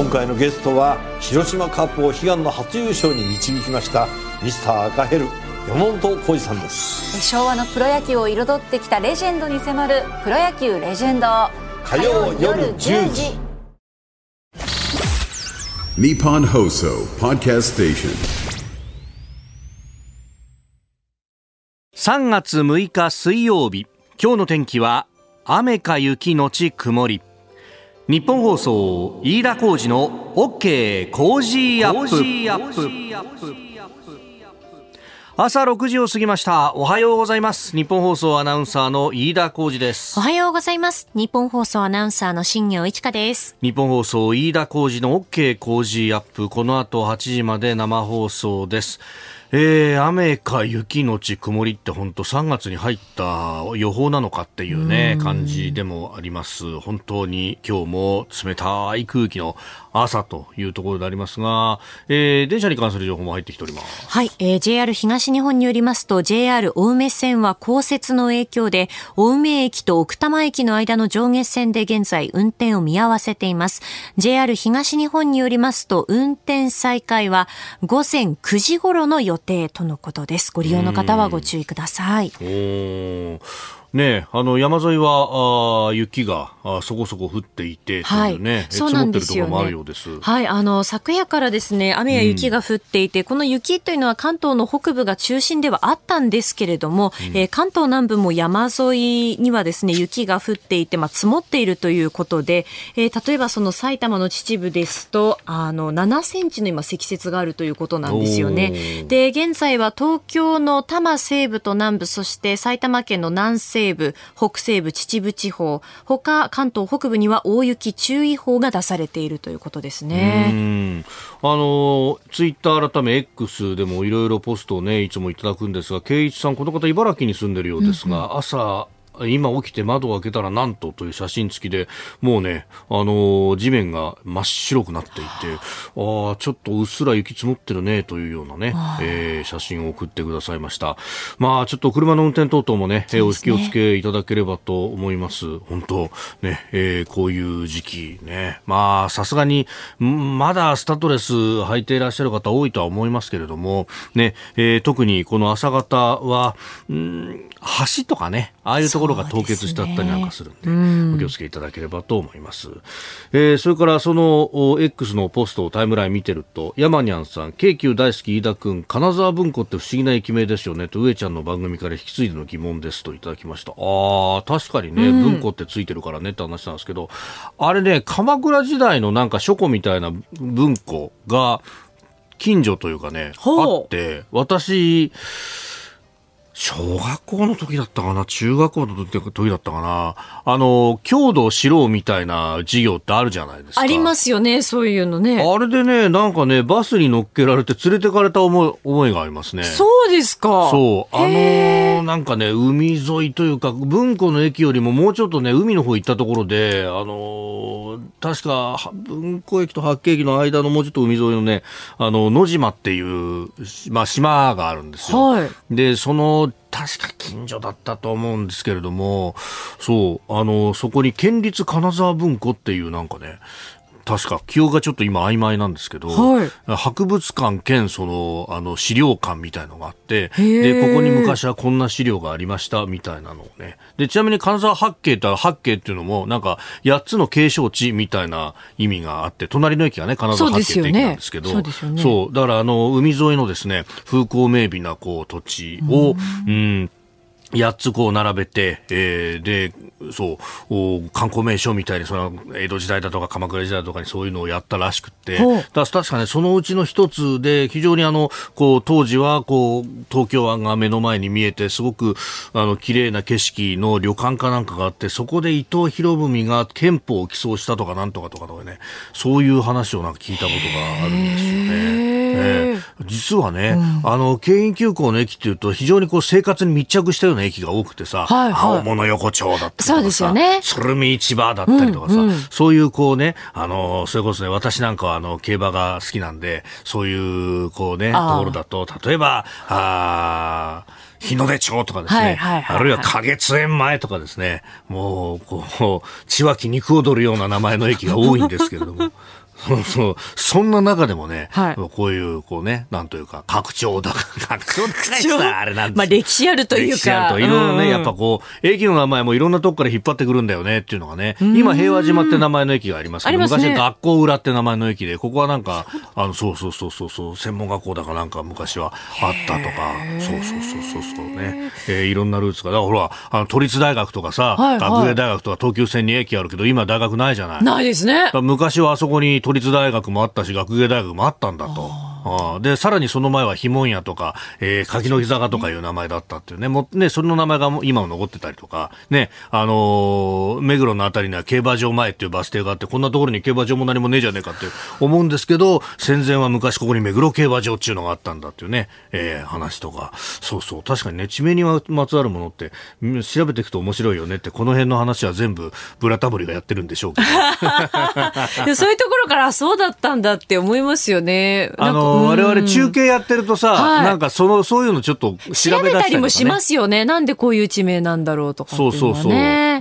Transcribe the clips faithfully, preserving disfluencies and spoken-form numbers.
回のゲストは広島カップを悲願の初優勝に導きましたミスター赤ヘル山本浩二さんです。 昭和のプロ野球を彩ってきたレジェンドに迫るプロ野球レジェンド、 火曜夜じゅうじニッポン放送ポッドキャストステーション。 さんがつむいか水曜日、今日の天気は雨か雪のち曇り。日本放送飯田浩司の OK 工事アップ。朝ろくじを過ぎました。おはようございます。日本放送アナウンサーの飯田浩司です。 おはようございます。日本放送アナウンサーの新業一華です。 日本放送飯田浩司の OK 工事アップ、この後はちじまで生放送です。えー、雨か雪のち曇りって本当さんがつに入った予報なのかっていうね感じでもあります。本当に今日も冷たい空気の朝というところでありますが、えー、電車に関する情報も入ってきております。 はい、えー、ジェイアール 東日本によりますと ジェイアール 青梅線は降雪の影響で青梅駅と奥多摩駅の間の上下線で現在運転を見合わせています。 ジェイアール 東日本によりますと運転再開は午前くじ頃の予定とのことです。ご利用の方はご注意ください。 おーね、あの山沿いはあ雪があそこそこ降っていて、 はい、 というね、 そうなんですよね。 積もってるところもあるようです。 はい、あの昨夜からですね雨や雪が降っていて、うん、この雪というのは関東の北部が中心ではあったんですけれども、うんえー、関東南部も山沿いにはですね雪が降っていて、まあ、積もっているということで、えー、例えばその埼玉の秩父ですとあのななセンチの今積雪があるということなんですよね。で現在は東京の多摩西部と南部、そして埼玉県の南西西部、北西部、秩父地方、他関東北部には大雪注意報が出されているということですね。 うんあのツイッター改め X でもいろいろポストをねいつもいただくんですが、圭一さんこの方茨城に住んでるようですが、うんうん、朝今起きて窓を開けたらなんとという写真付きで、もうね、あのー、地面が真っ白くなっていて、あちょっとうっすら雪積もってるねというようなね、えー、写真を送ってくださいました。まあちょっと車の運転等々もね、えー、お気をつけいただければと思います。本当ね、えー、こういう時期ね、まあさすがにまだスタッドレス履いていらっしゃる方多いとは思いますけれどもね、えー、特にこの朝方はん橋とかね、ああいうところが凍結してあったりなんかするんで、そうですね、うん、お気をつけいただければと思います。えー、それからその X のポストをタイムライン見てると、山にゃんさん、京急大好き飯田くん、金沢文庫って不思議な駅名ですよねと上ちゃんの番組から引き継いでの疑問ですといただきました。あー確かにね、うん、文庫ってついてるからねって話なんですけど、あれね鎌倉時代のなんか書庫みたいな文庫が近所というかねあって、私小学校の時だったかな、中学校の時だったかな、あの郷土を知ろうみたいな授業ってあるじゃないですか。 ありますよね、そういうのね。 あれでね、なんかねバスに乗っけられて連れてかれた思い、思いがありますね。 そうですか。 そうあのー、なんかね海沿いというか文庫の駅よりももうちょっとね海の方行ったところで、あのー、確か文庫駅と八景駅の間のもうちょっと海沿いのね、あの野島っていう、まあ、島があるんですよ、はい、でその確か近所だったと思うんですけれども、そうあのそこに県立金沢文庫っていうなんかね、確か記憶がちょっと今曖昧なんですけど、はい、博物館兼そのあの資料館みたいのがあって、でここに昔はこんな資料がありましたみたいなのをね、でちなみに金沢八景と八景っていうのもなんかやっつの景勝地みたいな意味があって、隣の駅がね金沢八景って駅なんですけど、そうですよね。そうだからあの海沿いのですね風光明媚なこう土地をうん、うんやっつこう並べて、えー、で、そう、観光名所みたいに、その、江戸時代だとか鎌倉時代とかにそういうのをやったらしくって、だ確かね、そのうちの一つで、非常にあの、こう、当時は、こう、東京湾が目の前に見えて、すごく、あの、綺麗な景色の旅館かなんかがあって、そこで伊藤博文が憲法を起草したとかなんとかとかとかね、そういう話をなんか聞いたことがあるんですよね。えー、実はね、うん、あの、京浜急行の駅っていうと、非常にこう、生活に密着したような駅が多くてさ、はいはい、青物横丁だったりとかさ、そうですよね、鶴見市場だったりとかさ、うんうん、そういうこうね、あのそれこそね、私なんかはあの競馬が好きなんで、そういうこうねところだと、例えばあ日の出町とかですね、はいはいはいはい、あるいは花月園前とかですね、もうこう血湧き肉躍るような名前の駅が多いんですけれどもそうそう。そんな中でもね、 はい、 こういう、こうね、なんというか、拡張だ、拡張だからあれなんですよ。 まあ歴史あるというか。 歴史あると、いろいろね、うんうん、やっぱこう、駅の名前もいろんなとこから引っ張ってくるんだよねっていうのがね、今平和島って名前の駅がありますけど、ね、昔学校裏って名前の駅で、ここはなんか、あの、そうそうそうそうそう、専門学校だかなんか昔はあったとか、そうそうそうそうそうね、えー、いろんなルーツが、だからほら、あの、都立大学とかさ、はいはい、学芸大学とか東急線に駅あるけど、今大学ないじゃない。 ないですね。 昔はあそこに都立大学もあったし、学芸大学もあったんだと。ああで、さらにその前はひもんやとか、えー、柿の木坂とかいう名前だったっていうね、もね、その名前が今も残ってたりとか、ね、あのー、目黒のあたりには競馬場前っていうバス停があって、こんなところに競馬場も何もねえじゃねえかって思うんですけど、戦前は昔ここに目黒競馬場っていうのがあったんだっていうね、えー、話とか、そうそう、確かにね、地名にまつわるものって、調べていくと面白いよねって、この辺の話は全部、ブラタモリがやってるんでしょうけど。 そういうところからそうだったんだって思いますよね。 あのー我々中継やってるとさ、はい、なんかそのそういうのちょっと調べ出したりとか、ね、 調べたりもしますよね。なんでこういう地名なんだろうとかっていうのはね。そうそうそう。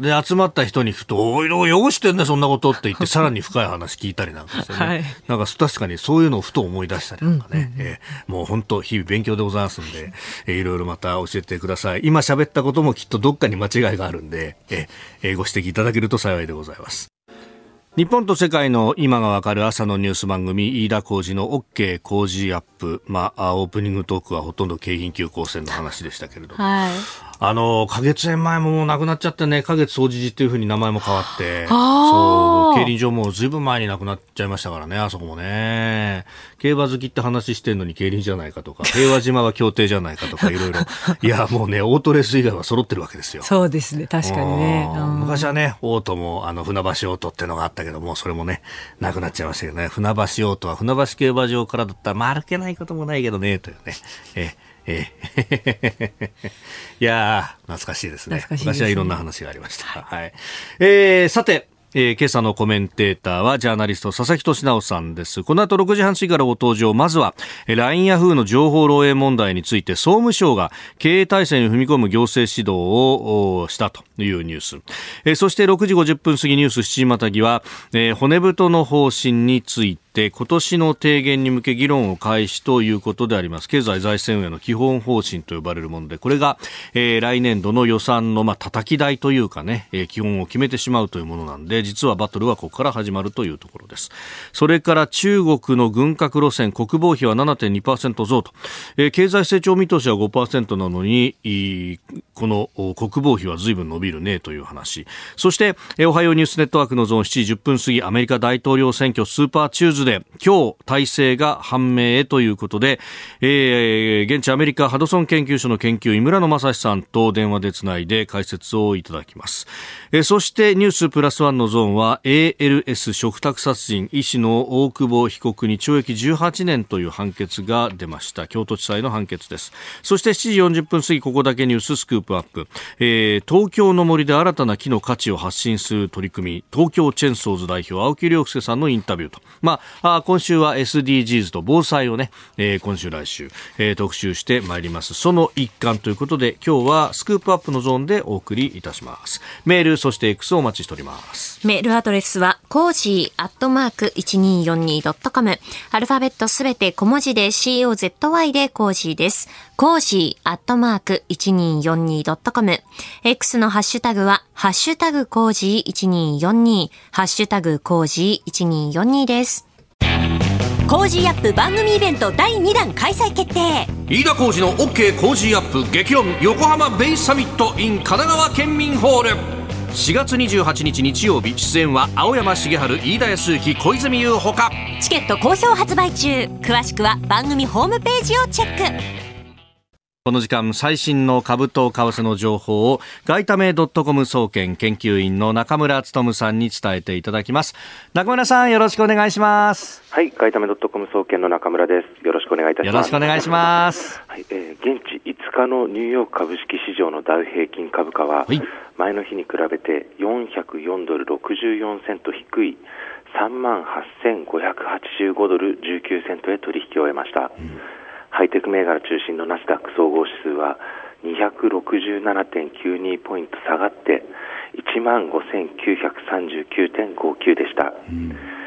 で集まった人にふとおいどうようしてんねそんなことって言ってさらに深い話聞いたりなんかしてね。はい、なんか確かにそういうのをふと思い出したりなんかね。うんうんうん、えー、もう本当日々勉強でございますんで、えー、いろいろまた教えてください。今喋ったこともきっとどっかに間違いがあるんで、えー、ご指摘いただけると幸いでございます。日本と世界の今がわかる朝のニュース番組、飯田浩司の OK 工事アップ。まあ、オープニングトークはほとんど京浜急行線の話でしたけれども。はい。あの、花月園前ももうなくなっちゃってね、花月総持寺っていう風に名前も変わって、そう、競輪場もずいぶん前になくなっちゃいましたからね、あそこもね。競馬好きって話してんのに競輪じゃないかとか、平和島は競艇じゃないかとか、いろいろ。いや、もうね、オートレース以外は揃ってるわけですよ。 そうですね、確かにね。 昔はね、オートも、あの、船橋オートってのがあったけども、それもね、なくなっちゃいましたけどね、船橋オートは船橋競馬場からだったら、まあ、歩けないこともないけどね、というね。えええいやー懐かしいですね。懐かしいですね。昔はいろんな話がありました。はい。えー、さて、えー、今朝のコメンテーターはジャーナリスト佐々木俊直さんです。この後ろくじはん過ぎからご登場。まずは ライン ヤフーの情報漏洩問題について総務省が経営体制に踏み込む行政指導をしたというニュース、えー、そしてろくじごじゅっぷん過ぎニュースしちじまたぎは、えー、骨太の方針について今年の提言に向け議論を開始ということであります。経済財政運営の基本方針と呼ばれるもので、これが、えー、来年度の予算のまあ叩き台というかね、えー、基本を決めてしまうというものなんで、実はバトルはここから始まるというところです。それから中国の軍拡路線、国防費は ななてんにパーセント 増と、えー、経済成長見通しは ごパーセント なのにこの国防費は随分伸びるねという話。そして、えー、おはようニュースネットワークのゾーンしちじじゅっぷん過ぎ、アメリカ大統領選挙スーパーチューズデー、今日体制が判明へということで、えー、現地アメリカハドソン研究所の研究員村野正史さんと電話でつないで解説をいただきます。えー、そしてニュースプラスワンのゾーンは エーエルエス 嘱託殺人、医師の大久保被告に懲役じゅうはちねんという判決が出ました。京都地裁の判決です。そしてしちじよんじゅっぷん過ぎ、ここだけニューススクープアップ、えー、東京の森で新たな木の価値を発信する取り組み、東京チェンソーズ代表青木亮介さんのインタビューと、まあ、あ今週は エスディージーズ と防災をね、えー、今週来週、えー、特集してまいります。その一環ということで、今日はスクープアップのゾーンでお送りいたします。メール、そして X をお待ちしております。 メールアドレスはコージーアットマーク いちにーよんにードットコム、 アルファベットすべて小文字で コーズ でコージーです。コージーアットマーク いちにーよんにードットコム、 X のハッシュタグはハッシュタグコージーいちにーよんにー、ハッシュタグコージーいちにーよんにーです。コージーアップ番組イベントだいにだん開催決定。 飯田浩司の OK コージーアップ激論横浜ベイサミット in 神奈川県民ホール、しがつにじゅうはちにち日曜日、出演は青山茂春、飯田康之、小泉優ほか。 チケット好評発売中。詳しくは番組ホームページをチェック。 この時間最新の株と為替の情報を外為 .com 総研研究員の中村勉さんに伝えていただきます。中村さん、よろしくお願いします。 はい、外為 .com 総研の中村です。よろしくお願いいたします。 よろしくお願いします。 はい、えー、現地いつかのニューヨーク株式市場のダウ平均株価は、はい、前の日に比べてよんひゃくよんドルろくじゅうよんセント低いさんまんはっせんごひゃくはちじゅうごドルじゅうきゅうセントへ取引を終えました。うん、ハイテク銘柄中心のナスダック総合指数は にひゃくろくじゅうななてんきゅうに ポイント下がって いちまんごせんきゅうひゃくさんじゅうきゅうてんごきゅう でした。うん、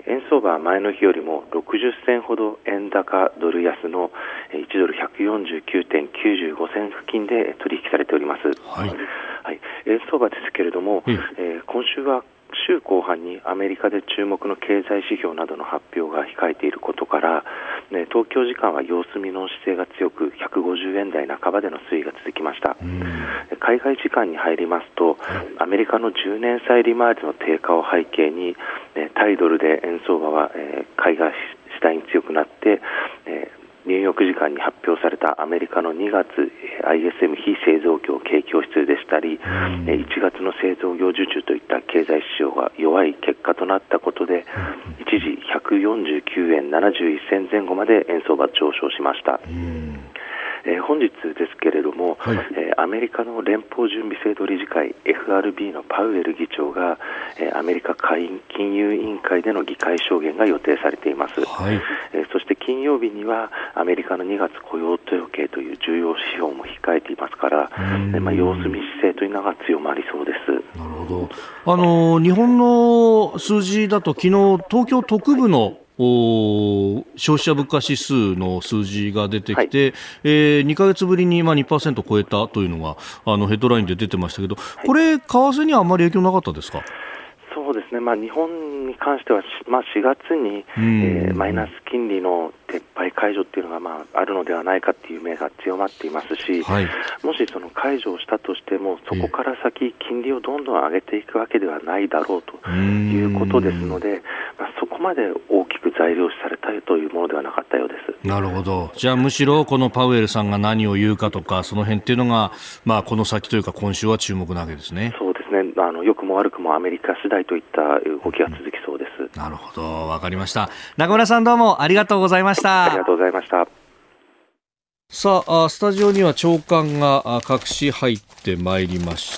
円相場は前の日よりもろくじゅっせんほど円高ドル安のいちドルひゃくよんじゅうきゅうてんきゅうじゅうごせん付近で取引されております。 はいはい、円相場ですけれども、 ええー、今週は週後半にアメリカで注目の経済指標などの発表が控えていることから、ね、東京時間は様子見の姿勢が強くひゃくごじゅうえん台半ばでの推移が続きました。海外時間に入りますと、アメリカのじゅうねん債利回りの低下を背景に、ね、対ドルで円相場は、えー、買いが次第に強くなって、えーニューヨーク時間に発表されたアメリカのにがつ アイエスエム 非製造業景況指数でしたり、いちがつの製造業受注といった経済指標が弱い結果となったことで、一時ひゃくよんじゅうきゅうえんななじゅういっせん前後まで円相場上昇しました。えー、本日ですけれども、はいえー、アメリカの連邦準備制度理事会 エフアールビー のパウエル議長が、えー、アメリカ下院金融委員会での議会証言が予定されています。はいえー、そして金曜日にはアメリカのにがつ雇用統計という重要指標も控えていますから、えーまあ、様子見姿勢というのが強まりそうです。 なるほど。あの日本の数字だと昨日東京特部のお消費者物価指数の数字が出てきて、はいえー、にかげつぶりにまあ にパーセント 超えたというのがあのヘッドラインで出てましたけど、これ為替にはあまり影響なかったですか？ そうですね、まあ、日本に関しては、まあ、しがつに、えー、マイナス金利の撤廃解除っていうのが、まあ、あるのではないかっていう目が強まっていますし、はい、もしその解除をしたとしてもそこから先金利をどんどん上げていくわけではないだろうということですので、まあ、そこまで大きく材料視されたというものではなかったようです。 なるほど。じゃあむしろこのパウエルさんが何を言うかとかその辺っていうのが、まあ、この先というか今週は注目なわけですね。 そうですね、あの良くも悪くもアメリカ次第といった動きが続きそうです。 うん、なるほど、わかりました。中村さんどうもありがとうございました。 ありがとうございました。 さあ、スタジオには長官が隠し入ってまいりました。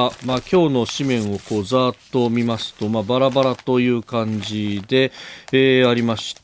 まあ、今日の紙面をこうざーっと見ますと、まあ、バラバラという感じで、えー、ありまして、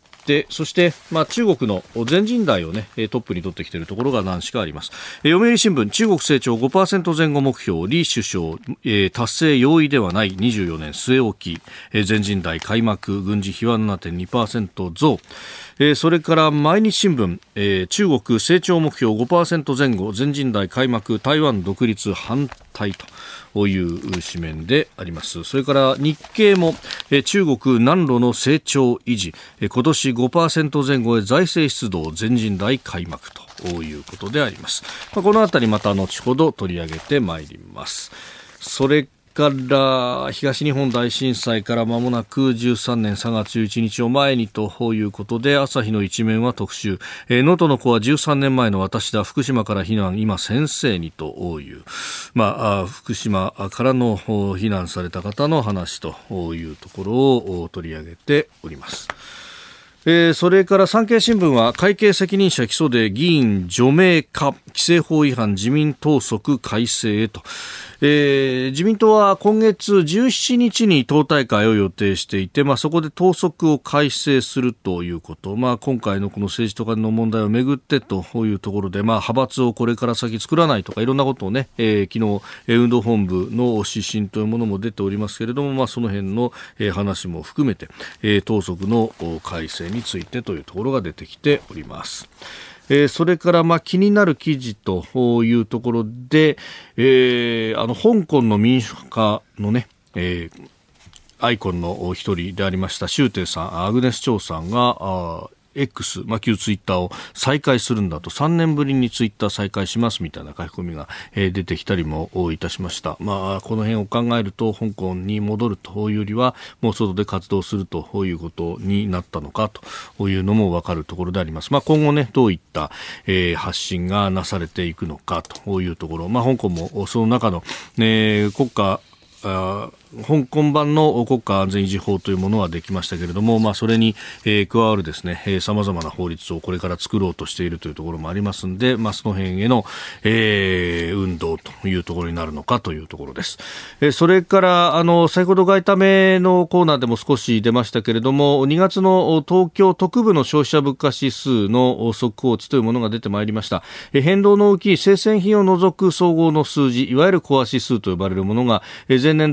そして、まあ、中国の全人代を、ね、トップに取ってきているところが何しかあります。読売新聞、中国成長 ごパーセント 前後目標、李首相、えー、達成容易ではないにじゅうよねん据え置き、えー、全人代開幕、軍事費は ななてんにパーセント 増、えー、それから毎日新聞、えー、中国成長目標 ごパーセント 前後、全人代開幕、台湾独立反対とこういう紙面であります。それから日経も、え中国南路の成長維持、え今年 ごパーセント 前後へ財政出動、全人代開幕ということであります。まあ、このあたりまた後ほど取り上げてまいります。それから東日本大震災から間もなくじゅうさんねんさんがつじゅういちにちを前にということで、朝日の一面は特集、能登の子はじゅうさんねんまえの私だ、福島から避難、今先生にという、まあ、福島からの避難された方の話というところを取り上げております。えー、それから産経新聞は会計責任者起訴で議員除名か、規制法違反自民党則改正へと、えー、自民党は今月じゅうしちにちに党大会を予定していて、まあ、そこで党則を改正するということ、まあ、今回のこの政治とかの問題をめぐってというところで、まあ、派閥をこれから先作らないとかいろんなことをね、えー、昨日、えー、運動本部の指針というものも出ておりますけれども、まあ、その辺の、えー、話も含めて、えー、党則の改正についてというところが出てきております。えー、それからまあ気になる記事というところで、えー、あの香港の民主化のね、えー、アイコンの一人でありました周庭さん、アグネス・チョウさんがあ X、まあ、旧ツイッターを再開するんだと、さんねんぶりにツイッター再開しますみたいな書き込みが、えー、出てきたりもいたしました。まあ、この辺を考えると香港に戻るというよりはもう外で活動するということになったのかというのも分かるところであります。まあ、今後ねどういった、えー、発信がなされていくのかというところ、まあ、香港もその中の、ね、国家あ香港版の国家安全維持法というものはできましたけれども、まあ、それに、えー、加わるですね、えー、様々な法律をこれから作ろうとしているというところもありますので、まあ、その辺への、えー、運動というところになるのかというところです。えー、それからあの先ほど外為のコーナーでも少し出ましたけれども、にがつの東京特部の消費者物価指数の速報値というものが出てまいりました。えー、変動の大きい生鮮品を除く総合の数字、いわゆるコア指数と呼ばれるものが、えー、前年同月比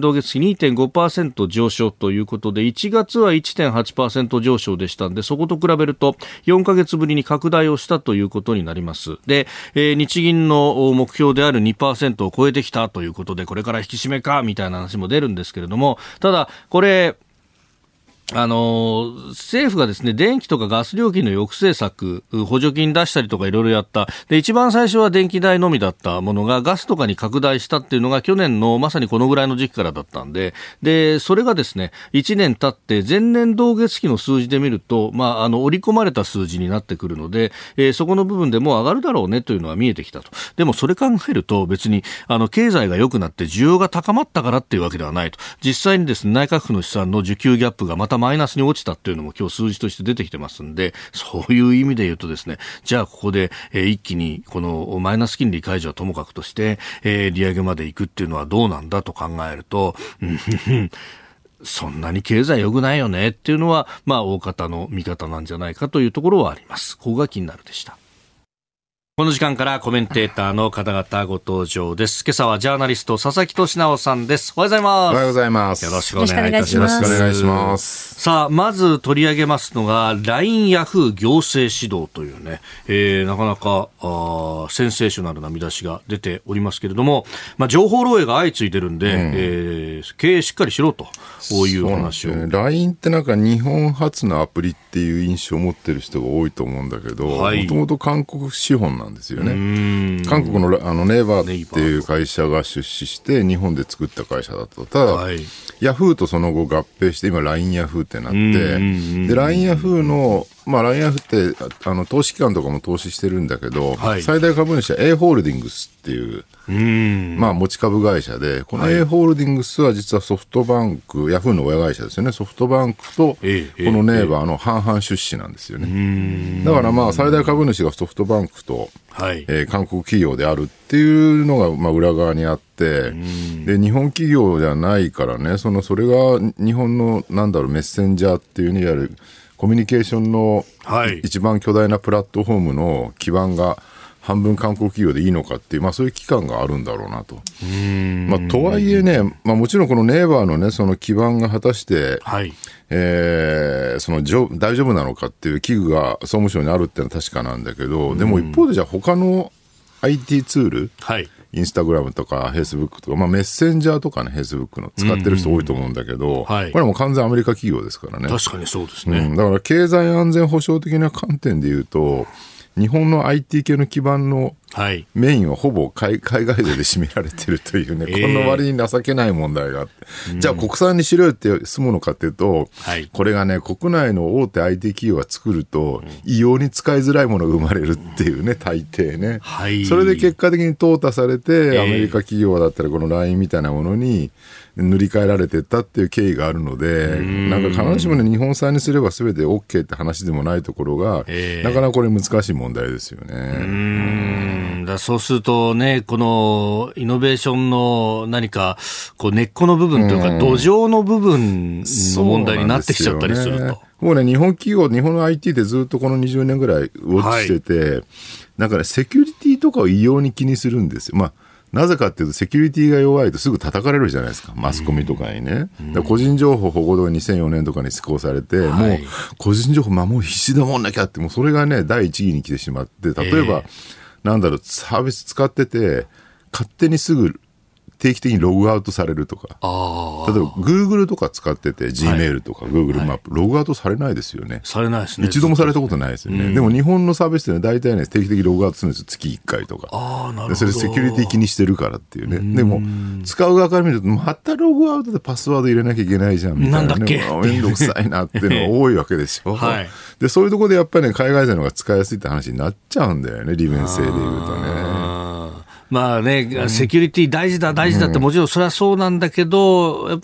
にてんごパーセント 上昇ということで、いちがつは いってんはちパーセント 上昇でしたんで、そこと比べるとよんかげつぶりに拡大をしたということになります。で、えー、日銀の目標である にパーセント を超えてきたということで、これから引き締めかみたいな話も出るんですけれども、ただこれあの政府がですね、電気とかガス料金の抑制策、補助金出したりとかいろいろやった。で、一番最初は電気代のみだったものがガスとかに拡大したっていうのが去年のまさにこのぐらいの時期からだったんで、で、それがですね、いちねん経って前年同月期の数字で見ると、まあ、あの、織り込まれた数字になってくるので、えー、そこの部分でもう上がるだろうねというのは見えてきたと。でもそれ考えると別に、あの、経済が良くなって需要が高まったからっていうわけではないと。実際にですね、内閣府の試算の需給ギャップがまたマイナスに落ちたっていうのも今日数字として出てきてますんで、そういう意味で言うとですね、じゃあここで、えー、一気にこのマイナス金利解除はともかくとして、えー、利上げまで行くっていうのはどうなんだと考えると、そんなに経済良くないよねっていうのは、まあ大方の見方なんじゃないかというところはあります。ここが気になるでした。この時間からコメンテーターの方々ご登場です。今朝はジャーナリスト佐々木俊直さんです。おはようございます。 おはようございます。 よろしくお願いいたします。 よろしくお願いします。 さあ、まず取り上げますのが ライン ヤフー行政指導というね、えー、なかなかあセンセーショナルな見出しが出ておりますけれども、まあ、情報漏洩が相次いでるんで、うんえー、経営しっかりしろという話を、ね、 ライン ってなんか日本初のアプリっていう印象を持ってる人が多いと思うんだけど、もともと韓国資本なんですよね。韓国のあのネイバーっていう会社が出資して日本で作った会社だと。ただ、はい、ヤフーとその後合併して今 ライン ヤフーってなってで ライン ヤフーのまあ、ライン ヤフーってあの投資機関とかも投資してるんだけど、はい、最大株主は A ホールディングスっていう、うんまあ、持ち株会社で、この A ホールディングスは実はソフトバンク、ヤフーの親会社ですよね、ソフトバンクとこのネイバーの半々出資なんですよね。だからまあ最大株主がソフトバンクと、はいえー、韓国企業であるっていうのがまあ裏側にあって、で日本企業じゃないからね、そのそれが日本のなんだろうメッセンジャーっていうね、いわゆるコミュニケーションの一番巨大なプラットフォームの基盤が半分韓国企業でいいのかっていう、まあ、そういう機関があるんだろうなと。まあ、とはいえね、まあ、もちろんこのネイバーのねその基盤が果たして、はいえー、その大丈夫なのかっていう危惧が総務省にあるっていうのは確かなんだけど、でも一方でじゃあ他の アイティー ツール、はいインスタグラムとかフェイスブックとか、まあ、メッセンジャーとかね、フェイスブックの使ってる人多いと思うんだけど、うんうんはい、これはもう完全アメリカ企業ですからね。 確かにそうですね。 うん、だから経済安全保障的な観点で言うと、日本の アイティー 系の基盤のメインはほぼ 海, 海外勢で占められてるというね、えー、この割に情けない問題があって、うん、じゃあ国産にしろよって済むのかっていうと、はい、これがね国内の大手 アイティー 企業が作ると、うん、異様に使いづらいものが生まれるっていうね、大抵ね、はい、それで結果的に淘汰されて、えー、アメリカ企業だったらこの ライン みたいなものに塗り替えられていったっていう経緯があるので、なんか必ずしもね日本産にすれば全て OK って話でもないところが、えー、なかなかこれ難しい問題ですよね。うーんだそうするとね、このイノベーションの何かこう根っこの部分というか土壌の部分の問題になってきちゃったりすると。 もうね、日本企業、日本の アイティー でずっとこのにじゅうねんぐらいウォッチしてて、はい、なんかねセキュリティとかを異様に気にするんですよ。まあなぜかっていうとセキュリティが弱いとすぐ叩かれるじゃないですか、マスコミとかにね、うん、だから個人情報保護法がにせんよねんとかに施行されて、はい、もう個人情報守る必死だもんなきゃって、もうそれがね第一義に来てしまって、例えば、えー、なんだろうサービス使ってて勝手にすぐ定期的にログアウトされるとか、あ例えば Google とか使ってて Gmail とか Google マップ、はい、ログアウトされないですよね。 されないですね。 一度もされたことないですよね、うん、でも日本のサービスって大体ね定期的にログアウトするんですよ、月いっかいとか。あなるほど。それセキュリティ気にしてるからっていうね。うでも使う側から見るとまたログアウトでパスワード入れなきゃいけないじゃんみたいな、ね、なんだっけめんどくさいなっていうのが多いわけでしょ、はい、でそういうところでやっぱりね海外勢の方が使いやすいって話になっちゃうんだよね、利便性でいうとね。 まあね、セキュリティ大事だ大事だってもちろんそれはそうなんだけど、やっぱり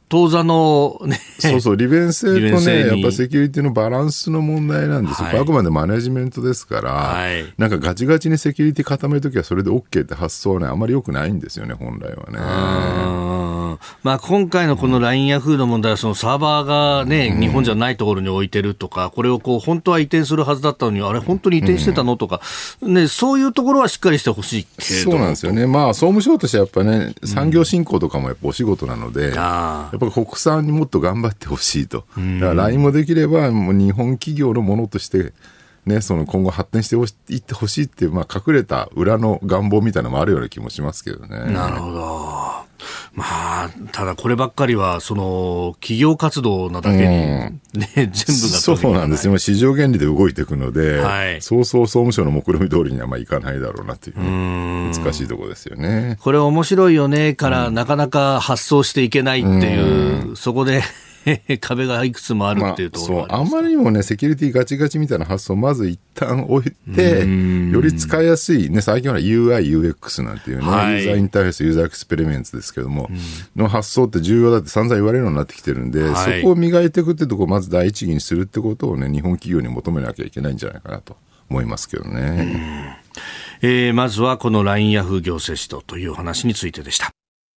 当座の、ね、 そうそう、利便性と利便性ね、 にやっぱセキュリティのバランスの問題なんですよ。 はい、 あくまでマネジメントですから、はい、なんかガチガチにセキュリティ固めるときはそれで OK って発想はね、あまり良くないんですよね、本来はね。 あ、まあ、今回のこの ライン ヤフーの問題はそのサーバーがね、うん、日本じゃないところに置いてるとか、これをこう本当は移転するはずだったのに、あれ本当に移転してたのとか、ね、そういうところはしっかりしてほしいけど。 そうなんですよね。まあ、総務省としてはやっぱね、産業振興とかもやっぱお仕事なので、うん、やっぱり国産にもっと頑張ってほしいと。だから ライン もできればもう日本企業のものとしてね、その今後発展していってほしいっていう、まあ、隠れた裏の願望みたいなのもあるような気もしますけどね。 なるほど。まあ、ただこればっかりはその企業活動なだけに、ね、うん、全部がそうなんですよ。市場原理で動いていくので、はい、そうそう総務省の目論見通りにはまあいかないだろうなという、ね、う難しいところですよね。 これ面白いよねから、うん、なかなか発想していけないっていう、うん、そこで壁がいくつもあるっていうところがあります、 まあ、そうあまりにもねセキュリティガチガチみたいな発想をまず一旦置いてより使いやすい、ね、最近は ユーアイ、ユーエックス なんていうね、はい、ユーザーインターフェース、ユーザーエクスペリメンツですけども、の発想って重要だって散々言われるようになってきてるんで、はい、そこを磨いていくってところをまず第一義にするってことをね日本企業に求めなきゃいけないんじゃないかなと思いますけどね。 えー、まずはこの ライン ヤフー行政指導というお話についてでした。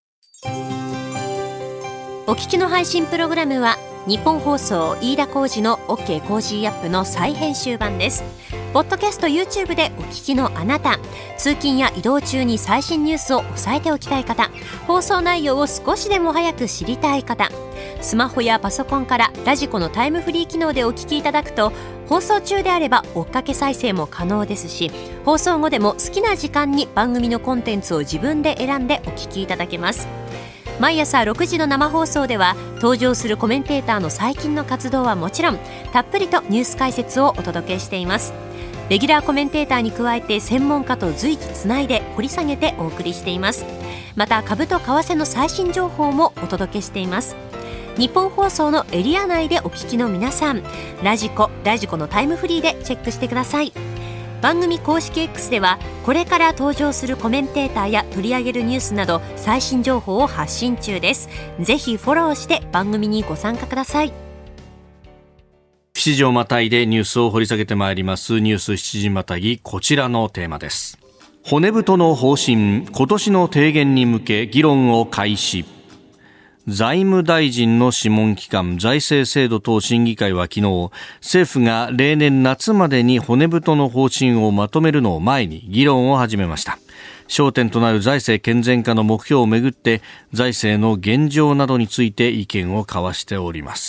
お聞きの配信プログラムは日本放送飯田浩司の OK コージーアップの再編集版です。ポッドキャスト YouTube でお聞きのあなた、通勤や移動中に最新ニュースを押さえておきたい方、放送内容を少しでも早く知りたい方、スマホやパソコンからラジコのタイムフリー機能でお聞きいただくと、放送中であれば追っかけ再生も可能ですし、放送後でも好きな時間に番組のコンテンツを自分で選んでお聞きいただけます。毎朝ろくじの生放送では登場するコメンテーターの最近の活動はもちろん、たっぷりとニュース解説をお届けしています。レギュラーコメンテーターに加えて専門家と随時つないで掘り下げてお送りしています。また株と為替の最新情報もお届けしています。日本放送のエリア内でお聞きの皆さん、ラジコ、ラジコのタイムフリーでチェックしてください。番組公式 X ではこれから登場するコメンテーターや取り上げるニュースなど最新情報を発信中です。ぜひフォローして番組にご参加ください。 しちじをまたいでニュースを掘り下げてまいりますニュースしちじまたぎ、こちらのテーマです。骨太の方針、今年の提言に向け議論を開始。財務大臣の諮問機関財政制度等審議会は昨日、政府が例年夏までに骨太の方針をまとめるのを前に議論を始めました。焦点となる財政健全化の目標をめぐって財政の現状などについて意見を交わしております。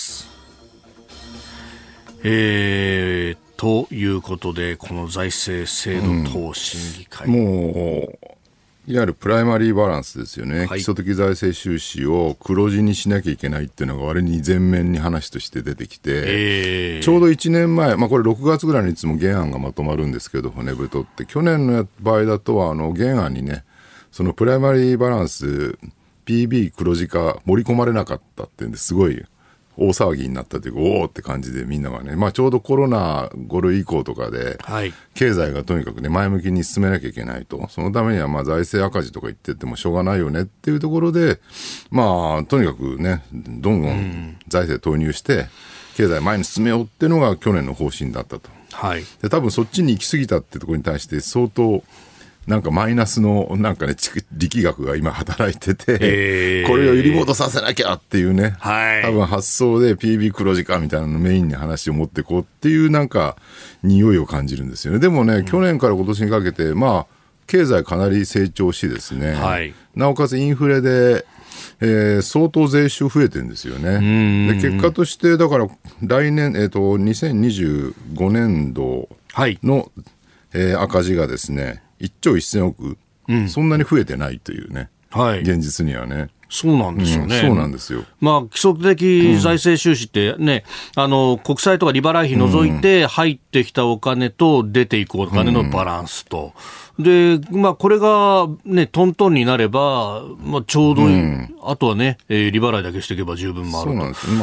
えー、ということでこの財政制度等審議会、 うん、もういわゆるプライマリーバランスですよね、はい、基礎的財政収支を黒字にしなきゃいけないっていうのが割に前面に話として出てきて、えー、ちょうどいちねんまえ、まあ、これろくがつぐらいにいつも原案がまとまるんですけど、骨太って去年の場合だとはあの原案にね、そのプライマリーバランス ピービー 黒字化盛り込まれなかったっていうんですごい大騒ぎになったというか、おーって感じでみんながね、まあ、ちょうどコロナご類以降とかで、はい、経済がとにかくね前向きに進めなきゃいけないと、そのためにはまあ財政赤字とか言っててもしょうがないよねっていうところで、まあとにかくねどんどん財政投入して経済前に進めようっていうのが去年の方針だったと、はい、で多分そっちに行き過ぎたってところに対して相当なんかマイナスのなんかね力学が今働いてて、えー、これを揺り戻させなきゃっていうね、はい、多分発想で ピービー 黒字化みたいなのメインに話を持っていこうっていうなんか匂いを感じるんですよね。でもね、うん、去年から今年にかけてまあ経済かなり成長しですね、はい、なおかつインフレでえー、相当税収増えてるんですよね。で結果としてだから来年、えー、とにせんにじゅうごねんどの、はいえー、赤字がですねいっちょうせんおく、うん、そんなに増えてないというね、はい、現実にはね。 そうなんですよね、 うん、そうなんですよ。 まあ、基礎的財政収支ってね、うん、あの国債とか利払い費除いて入ってきたお金と出ていくお金のバランスと、うん、で、まあ、これがねトントンになれば、まあ、ちょうどいい、うん、あとはね、えー、利払いだけしていけば十分回ると。そうなんです、まあ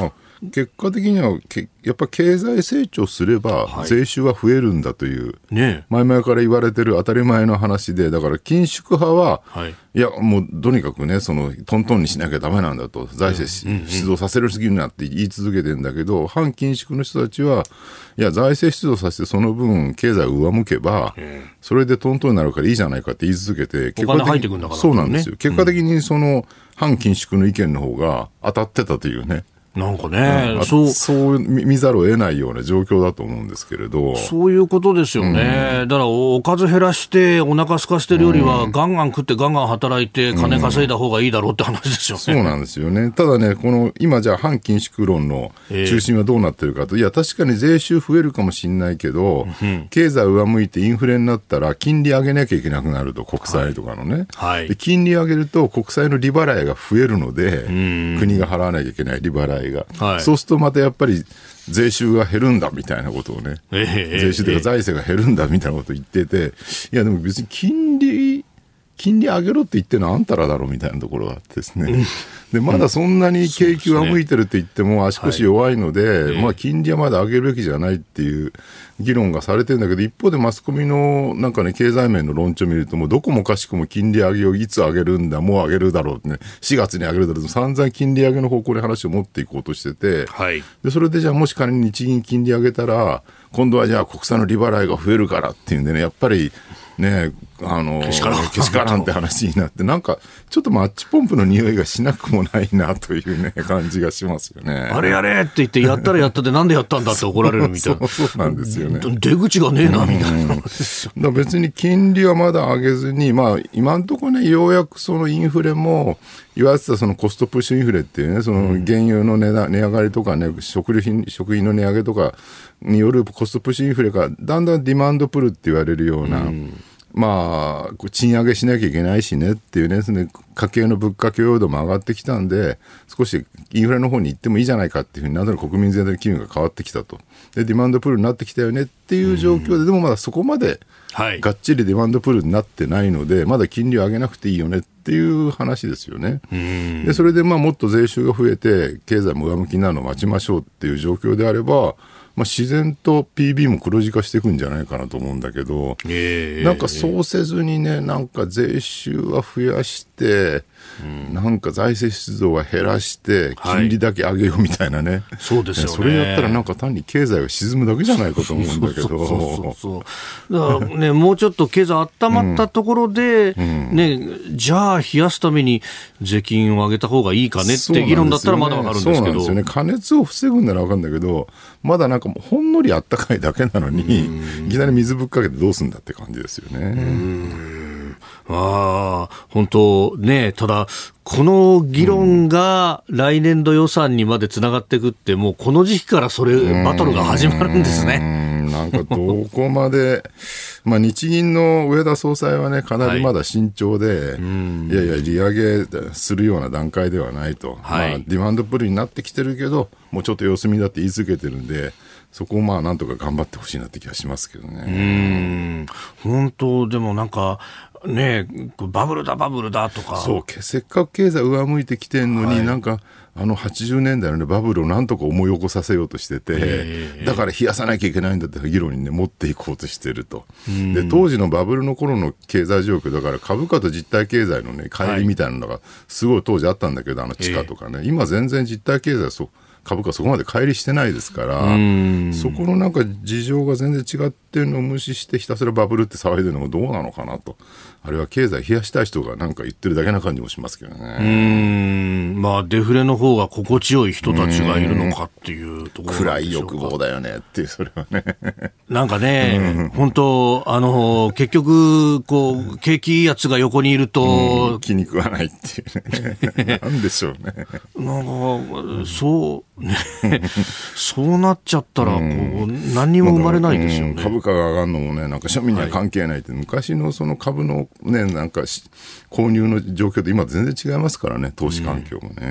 結果的にはけやっぱ経済成長すれば税収は増えるんだという、はいね、前々から言われてる当たり前の話で、だから緊縮派は、はい、いやもうとにかくねそのトントンにしなきゃダメなんだと、財政出動させるすぎるなって言い続けてるんだけど、反緊縮の人たちはいや財政出動させてその分経済を上向けばそれでトントンになるからいいじゃないかって言い続けて、 結果的にそうなんですよ、結果的にその反緊縮の意見の方が当たってたというね、 なんかね、 うん、そう、そう見ざるを得ないような状況だと思うんですけれど。 そういうことですよね。うん、だからおかず減らしてお腹空かしてるよりは、うん、ガンガン食ってガンガン働いて金稼いだ方がいいだろうって話ですよね。 うん、そうなんですよね。ただね、この今じゃあ反緊縮論の中心はどうなってるかと、えー、いや確かに税収増えるかもしれないけど、うん、経済上向いてインフレになったら金利上げなきゃいけなくなると、国債とかのね。はい、で金利上げると国債の利払いが増えるので、うん、国が払わなきゃいけない利払いが。はい、そうとまたやっぱり税収が減るんだみたいなことをね、えー、税収というか財政が減るんだみたいなことを言ってて、いやでも別に金利金利上げろって言ってるのはあんたらだろみたいなところがあってですね、でまだそんなに景気は向いてるって言っても足腰弱いので、はい、まあ、金利はまだ上げるべきじゃないっていう議論がされてるんだけど、一方でマスコミのなんかね経済面の論調を見ると、もうどこもかしくも金利上げをいつ上げるんだ、もう上げるだろうってね、しがつに上げるだろうと散々金利上げの方向に話を持っていこうとしてて、はい、でそれでじゃあもし仮に日銀金利上げたら今度はじゃあ国債の利払いが増えるからっていうんでね、やっぱりね、あのけしからんけしからんって話になって、なんかちょっとマッチポンプの匂いがしなくもないなというね感じがしますよね。 あれやれって言ってやったらやったでなんでやったんだって怒られるみたいなそうそうなんですよね。 出口がねえなみたいな、うん、 だ別に金利はまだ上げずに、まあ、今のところねようやくそのインフレも言われてたそのコストプッシュインフレっていうね、その原油の値段、値上がりとかね、食料品、食品の値上げとかによるコストプッシュインフレがだんだんディマンドプルって言われるような、うん、まあ、賃上げしなきゃいけないしねっていうね、その家計の物価許容度も上がってきたんで、少しインフレの方に行ってもいいじゃないかっていうふうに、なんとなく国民全体の機運が変わってきたと。で、ディマンドプールになってきたよねっていう状況で、うん、でもまだそこまでがっちりディマンドプールになってないので、まだ金利を上げなくていいよねっていう話ですよね。うん、で、それでまあもっと税収が増えて、経済も上向きになるのを待ちましょうっていう状況であれば、まあ、自然と ピービー も黒字化していくんじゃないかなと思うんだけど、えー、なんかそうせずにね、なんか税収は増やして、うん、なんか財政出動は減らして金利だけ上げようみたいなね、はい、 そうですよね。 それやったらなんか単に経済が沈むだけじゃないかと思うんだけど、そうそうそうだからね、もうちょっと経済温まったところで、うんね、じゃあ冷やすために税金を上げた方がいいかねって議論だったらまだわかるんですけど、そうなんですよね。 加熱を防ぐんならわかるんだけど、まだなんかもうほんのりあったかいだけなのに、いきなり水ぶっかけてどうすんだって感じですよね。うんああ、本当ね、ただ、この議論が来年度予算にまでつながっていくって、もうこの時期からそれ、バトルが始まるんですね。 うんなんかどこまで、まあ日銀の植田総裁はね、かなりまだ慎重で、はい、いやいや、利上げするような段階ではないと。はい、まあ、ディマンドプールになってきてるけど、もうちょっと様子見だって言い続けてるんで、そこをまあなんとか頑張ってほしいなって気がしますけどね。 うん本当でもなんかね、バブルだバブルだとか、 そうせっかく経済上向いてきてんのに、はい、なんかあのはちじゅうねんだいの、ね、バブルをなんとか思い起こさせようとしてて、えー、だから冷やさなきゃいけないんだって議論に、ね、持っていこうとしてると。で当時のバブルの頃の経済状況だから株価と実体経済の、ね、乖離みたいなのがすごい当時あったんだけど、あの地価とかね、えー、今全然実体経済はそう株価そこまで乖離してないですから、そこのなんか事情が全然違ってるのを無視してひたすらバブルって騒いでるのもどうなのかなと。あれは経済冷やしたい人がなんか言ってるだけな感じもしますけどね。 うーんまあデフレの方が心地よい人たちがいるのかっていうところ暗い欲望だよねっていう、それはねなんかね本当あの結局こう景気いいやつが横にいると気に食わないっていうねなんでしょうね。 なんかそうねそうなっちゃったらこう何にも生まれないですよね。 まあうん、株価が上がるのもね、なんか庶民には関係ないって、はい、昔のその株のね、なんか購入の状況と今全然違いますからね、投資環境もね。うん、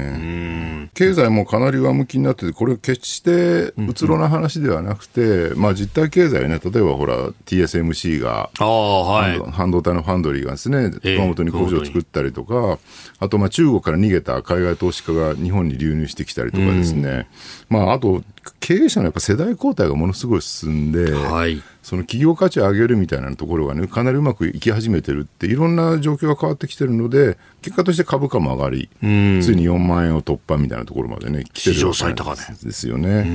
経済もかなり上向きになってて、これ決してうつろな話ではなくて、うん、まあ実体経済ね、例えばほら ティーエスエムシー が、 あ、はい、 半導体のファンドリーがですね、熊本に工場を作ったりとか、あとまあ中国から逃げた海外投資家が日本に流入してきたりとかですね、うん、まああと経営者のやっぱ世代交代がものすごい進んで、はい、その企業価値を上げるみたいなところがね、かなりうまくいき始めてるっていろんな状況が変わってきてるので、結果として株価も上がり、うん、ついによんまんえんを突破みたいなところまでね、来てるわけですよね。うん、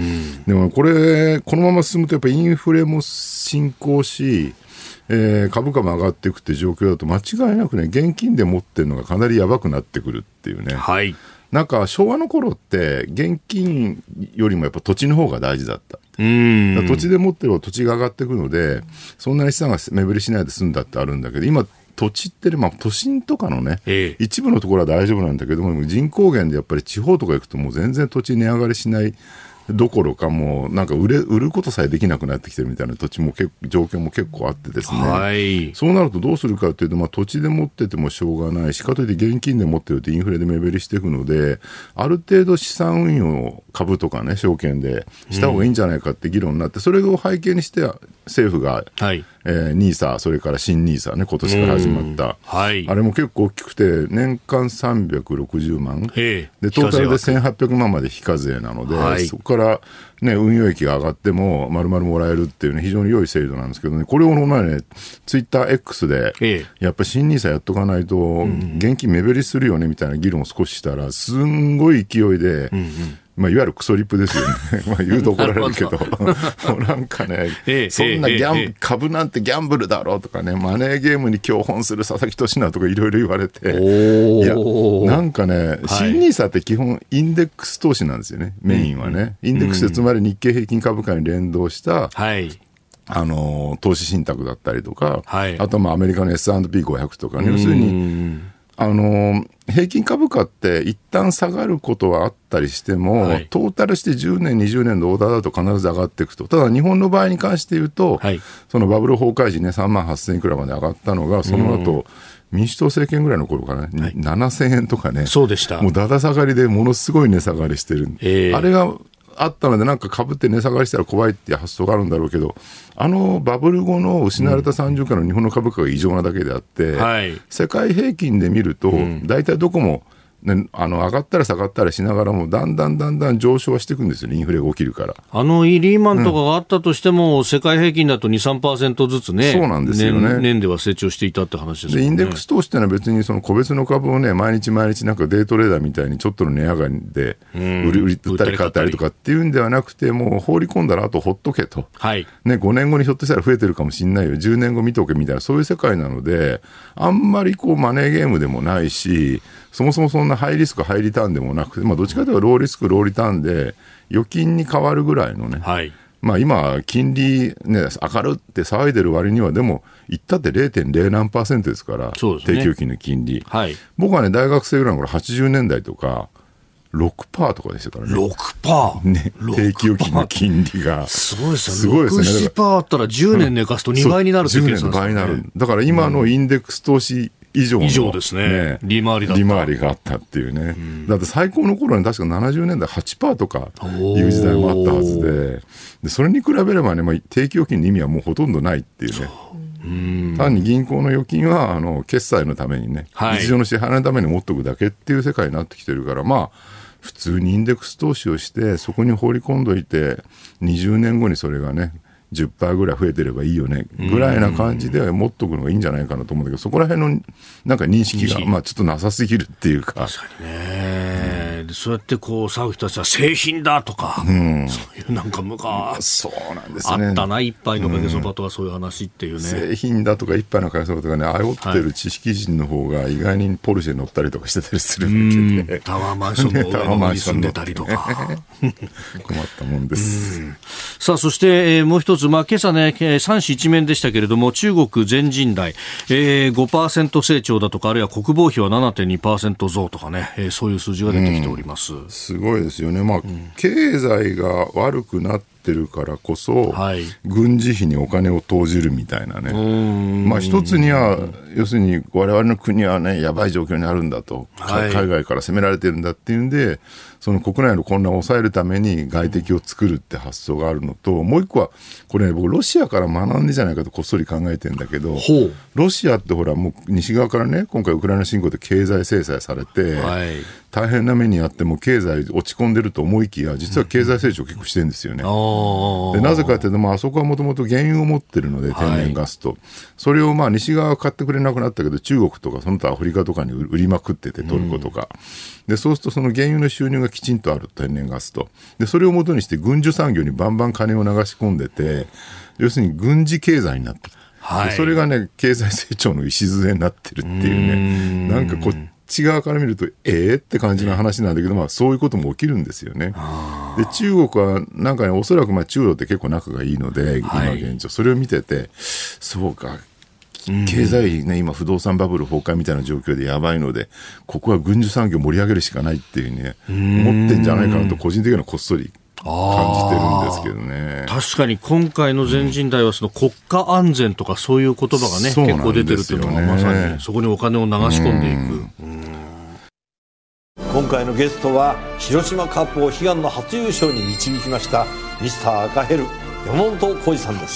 でもこれこのまま進むとやっぱりインフレも進行し、えー、株価も上がっていくって状況だと間違いなくね、現金で持ってるのがかなりやばくなってくるっていうね。はい、なんか昭和の頃って現金よりもやっぱ土地の方が大事だった。うんだ土地で持ってれば土地が上がっていくので、そんなに資産が目減りしないで済んだってあるんだけど、今土地って、まあ、都心とかのね、ええ、一部のところは大丈夫なんだけども、人口減でやっぱり地方とか行くともう全然土地値上がりしないどころか、もうなんか売れ売ることさえできなくなってきてるみたいな土地も結状況も結構あってですね、はい、そうなるとどうするかというと、まあ、土地で持っててもしょうがないし、かといって現金で持ってるとインフレで目減りしていくので、ある程度資産運用、株とかね、証券でした方がいいんじゃないかって議論になって、それを背景にして政府が、はいえー、ニーサ、それから新ニーサね、今年から始まった、はい、あれも結構大きくて年間さんびゃくろくじゅうまんで、トータルでせんはっぴゃくまんまで非課税なので、はい、そこからね、運用益が上がっても丸々もらえるっていうね、非常に良い制度なんですけどね、これをこの前ね、ツイッター X で、ええ、やっぱり新ニーサやっとかないと、現金目減りするよねみたいな議論を少ししたら、すんごい勢いで、うんうん、まあ、いわゆるクソリップですよね。まあ言うと怒られるけど、もうなんかね、ええ、そんなギャン、ええ、株なんてギャンブルだろうとかね、マネーゲームに教本する佐々木俊直とかいろいろ言われて、いや、なんかね、はい、新ニーサって基本インデックス投資なんですよね、メインはね。うん、インデックスってつまり日経平均株価に連動した、はいあの投資信託だったりとか、はい、あとまあアメリカの エスアンドピーごひゃく とか、ね、要するにあの平均株価って一旦下がることはあったりしても、はい、トータルしてじゅうねんにじゅうねんのオーダーだと必ず上がっていくと。ただ日本の場合に関して言うと、はい、そのバブル崩壊時ねさんまんはっせんえんくらいまで上がったのが、その後民主党政権ぐらいの頃からね、はい、ななせんえんとかね、そうでした。もうだだ下がりでものすごい値下がりしてる、えー、あれがあったので、なんか株って値下がりしたら怖いっていう発想があるんだろうけど、あのバブル後の失われたさんじゅうねんかんの日本の株価が異常なだけであって、うんはい、世界平均で見ると、大体どこも、ね、あの上がったり下がったりしながらもだんだんだんだん上昇はしていくんですよね、インフレが起きるから。 あのリーマンとかがあったとしても、うん、世界平均だと に、さんパーセント ずつね、 そうなんですよね。 年, 年では成長していたって話ですよね。 でインデックス投資ってのは別にその個別の株をね、毎日毎日なんかデイトレーダーみたいにちょっとの値上がりで売り売り売ったり買ったりとかっていうんではなくて、もう放り込んだらあとほっとけと、はいね、ごねんごにひょっとしたら増えてるかもしれないよ、じゅうねんご見とけみたいな、そういう世界なので、あんまりこうマネーゲームでもないし、そもそもそんなハイリスクハイリターンでもなくて、まあ、どっちかというとローリスクローリターンで預金に変わるぐらいのね、はいまあ、今金利、ね、上がるって騒いでる割にはでも言ったって ゼロてんゼロ 何パーセントですから、そうですね、定期預金の金利、はい、僕はね大学生ぐらいの頃はちじゅうねんだいとか ろくパーセント とかでしたからね。 ろくパーセント、ね、定期預金の金利がすごいですよね。すごいですね。ろく、ななパーセント あったらじゅうねん寝かすとにばいになるっていう計算ですね。じゅうねんの倍になる。だから今のインデックス投資以上の、 以上ですね、利回りだった。 利回りがあったっていうね、うん、だって最高の頃に確かななじゅうねんだい はちパーセント とかいう時代もあったはずで、でそれに比べればね、まあ、定期預金の意味はもうほとんどないっていうね。うん単に銀行の預金はあの決済のためにね、はい、日常の支払いのために持っとくだけっていう世界になってきてるから、まあ普通にインデックス投資をしてそこに放り込んどいてにじゅうねんごにそれがねじゅっパーセント ぐらい増えてればいいよねぐらいな感じで持っとくのがいいんじゃないかなと思うんだけど、そこら辺のなんか認識がまあちょっとなさすぎるっていうか。 確かにね、うん、でそうやってこう騒ぐ人たちは製品だとか、うん、そういうなんか昔、うん、そうなんですね、あったな、一杯のかけそばとかそういう話っていうね、 製品だとか一杯のかけそばとかね、あおってる知識人の方が意外にポルシェ乗ったりとかしてたりするわけで、 タワーマンションの上のに住んでたりとか困ったもんです。 さあそして、えー、もう一つ、まあ、今朝ねさん紙一面でしたけれども、中国全人代、えー、ごパーセント 成長だとか、あるいは国防費は ななてんにパーセント 増とかね、えー、そういう数字が出てきております。 うん、すごいですよね、まあうん、経済が悪くなってしてるからこそ、 はい、 軍事費にお金を投じるみたいなね。まあ一つには、要するに我々の国はね、やばい状況にあるんだと、はい、海外から攻められてるんだっていうんで、その国内の混乱を抑えるために外敵を作るって発想があるのと、もう一個は、これね、僕ロシアから学んでじゃないかとこっそり考えてるんだけど、ロシアってほら、もう西側からね、今回ウクライナ侵攻で経済制裁されて、はい、大変な目にあっても経済落ち込んでると思いきや、実は経済成長結構してるんですよね。うん、でなぜかというと、まあ、あそこはもともと原油を持ってるので、天然ガスと、はい、それをまあ西側は買ってくれなくなったけど、中国とかその他アフリカとかに売りまくってて、トルコとか、うん、でそうするとその原油の収入がきちんとある天然ガスと、でそれをもとにして軍需産業にバンバン金を流し込んでて、要するに軍事経済になって、はい、それがね経済成長の礎になってるっていうね、なんかこっち側から見るとえーって感じの話なんだけど、まあ、そういうことも起きるんですよね。で中国はなんかね、おそらくまあ中ロって結構仲がいいので、今現状それを見てて、そうか経済ね、今不動産バブル崩壊みたいな状況でやばいので、ここは軍需産業盛り上げるしかないっていうね、思ってんじゃないかなと個人的にはこっそり感じてるんですけどね。 確かに今回の全人代はその国家安全とかそういう言葉がね、結構出てるというのがまさにそこにお金を流し込んでいく。うん今回のゲストは広島カップを悲願の初優勝に導きましたミスター赤ヘル山本浩二さんです。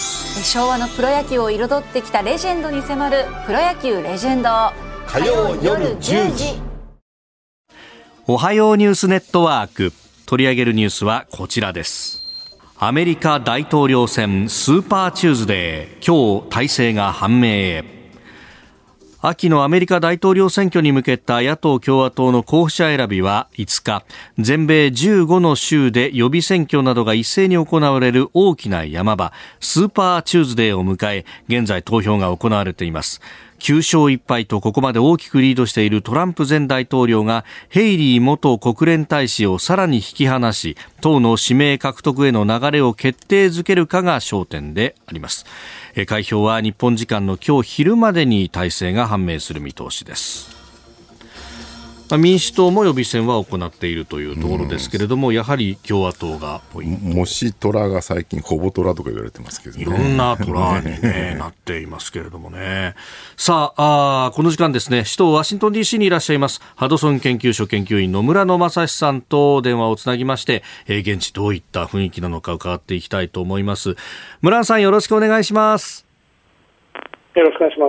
昭和のプロ野球を彩ってきたレジェンドに迫るプロ野球レジェンド、 火曜夜じゅうじ。 おはようニュースネットワーク、取り上げるニュースはこちらです。アメリカ大統領選スーパーチューズデー、今日大勢が判明へ。秋のアメリカ大統領選挙に向けた野党共和党の候補者選びはいつか、全米じゅうごの州で予備選挙などが一斉に行われる大きな山場、スーパーチューズデーを迎え、現在投票が行われています。きゅうしょういっぱいとここまで大きくリードしているトランプ前大統領がヘイリー元国連大使をさらに引き離し、党の指名獲得への流れを決定づけるかが焦点であります。開票は日本時間の今日昼までに大勢が判明する見通しです。民主党も予備選は行っているというところですけれども、うん、やはり共和党がポイント。 もしトラが最近ほぼトラとか言われてますけどね。 いろんなトラに、ね、なっていますけれどもね。さあ、あこの時間ですね、首都ワシントン ディーシー にいらっしゃいますハドソン研究所研究員の村野正史さんと電話をつなぎまして、えー、現地どういった雰囲気なのか伺っていきたいと思います。村野さん、よろしくお願いします。 よろしくお願いします。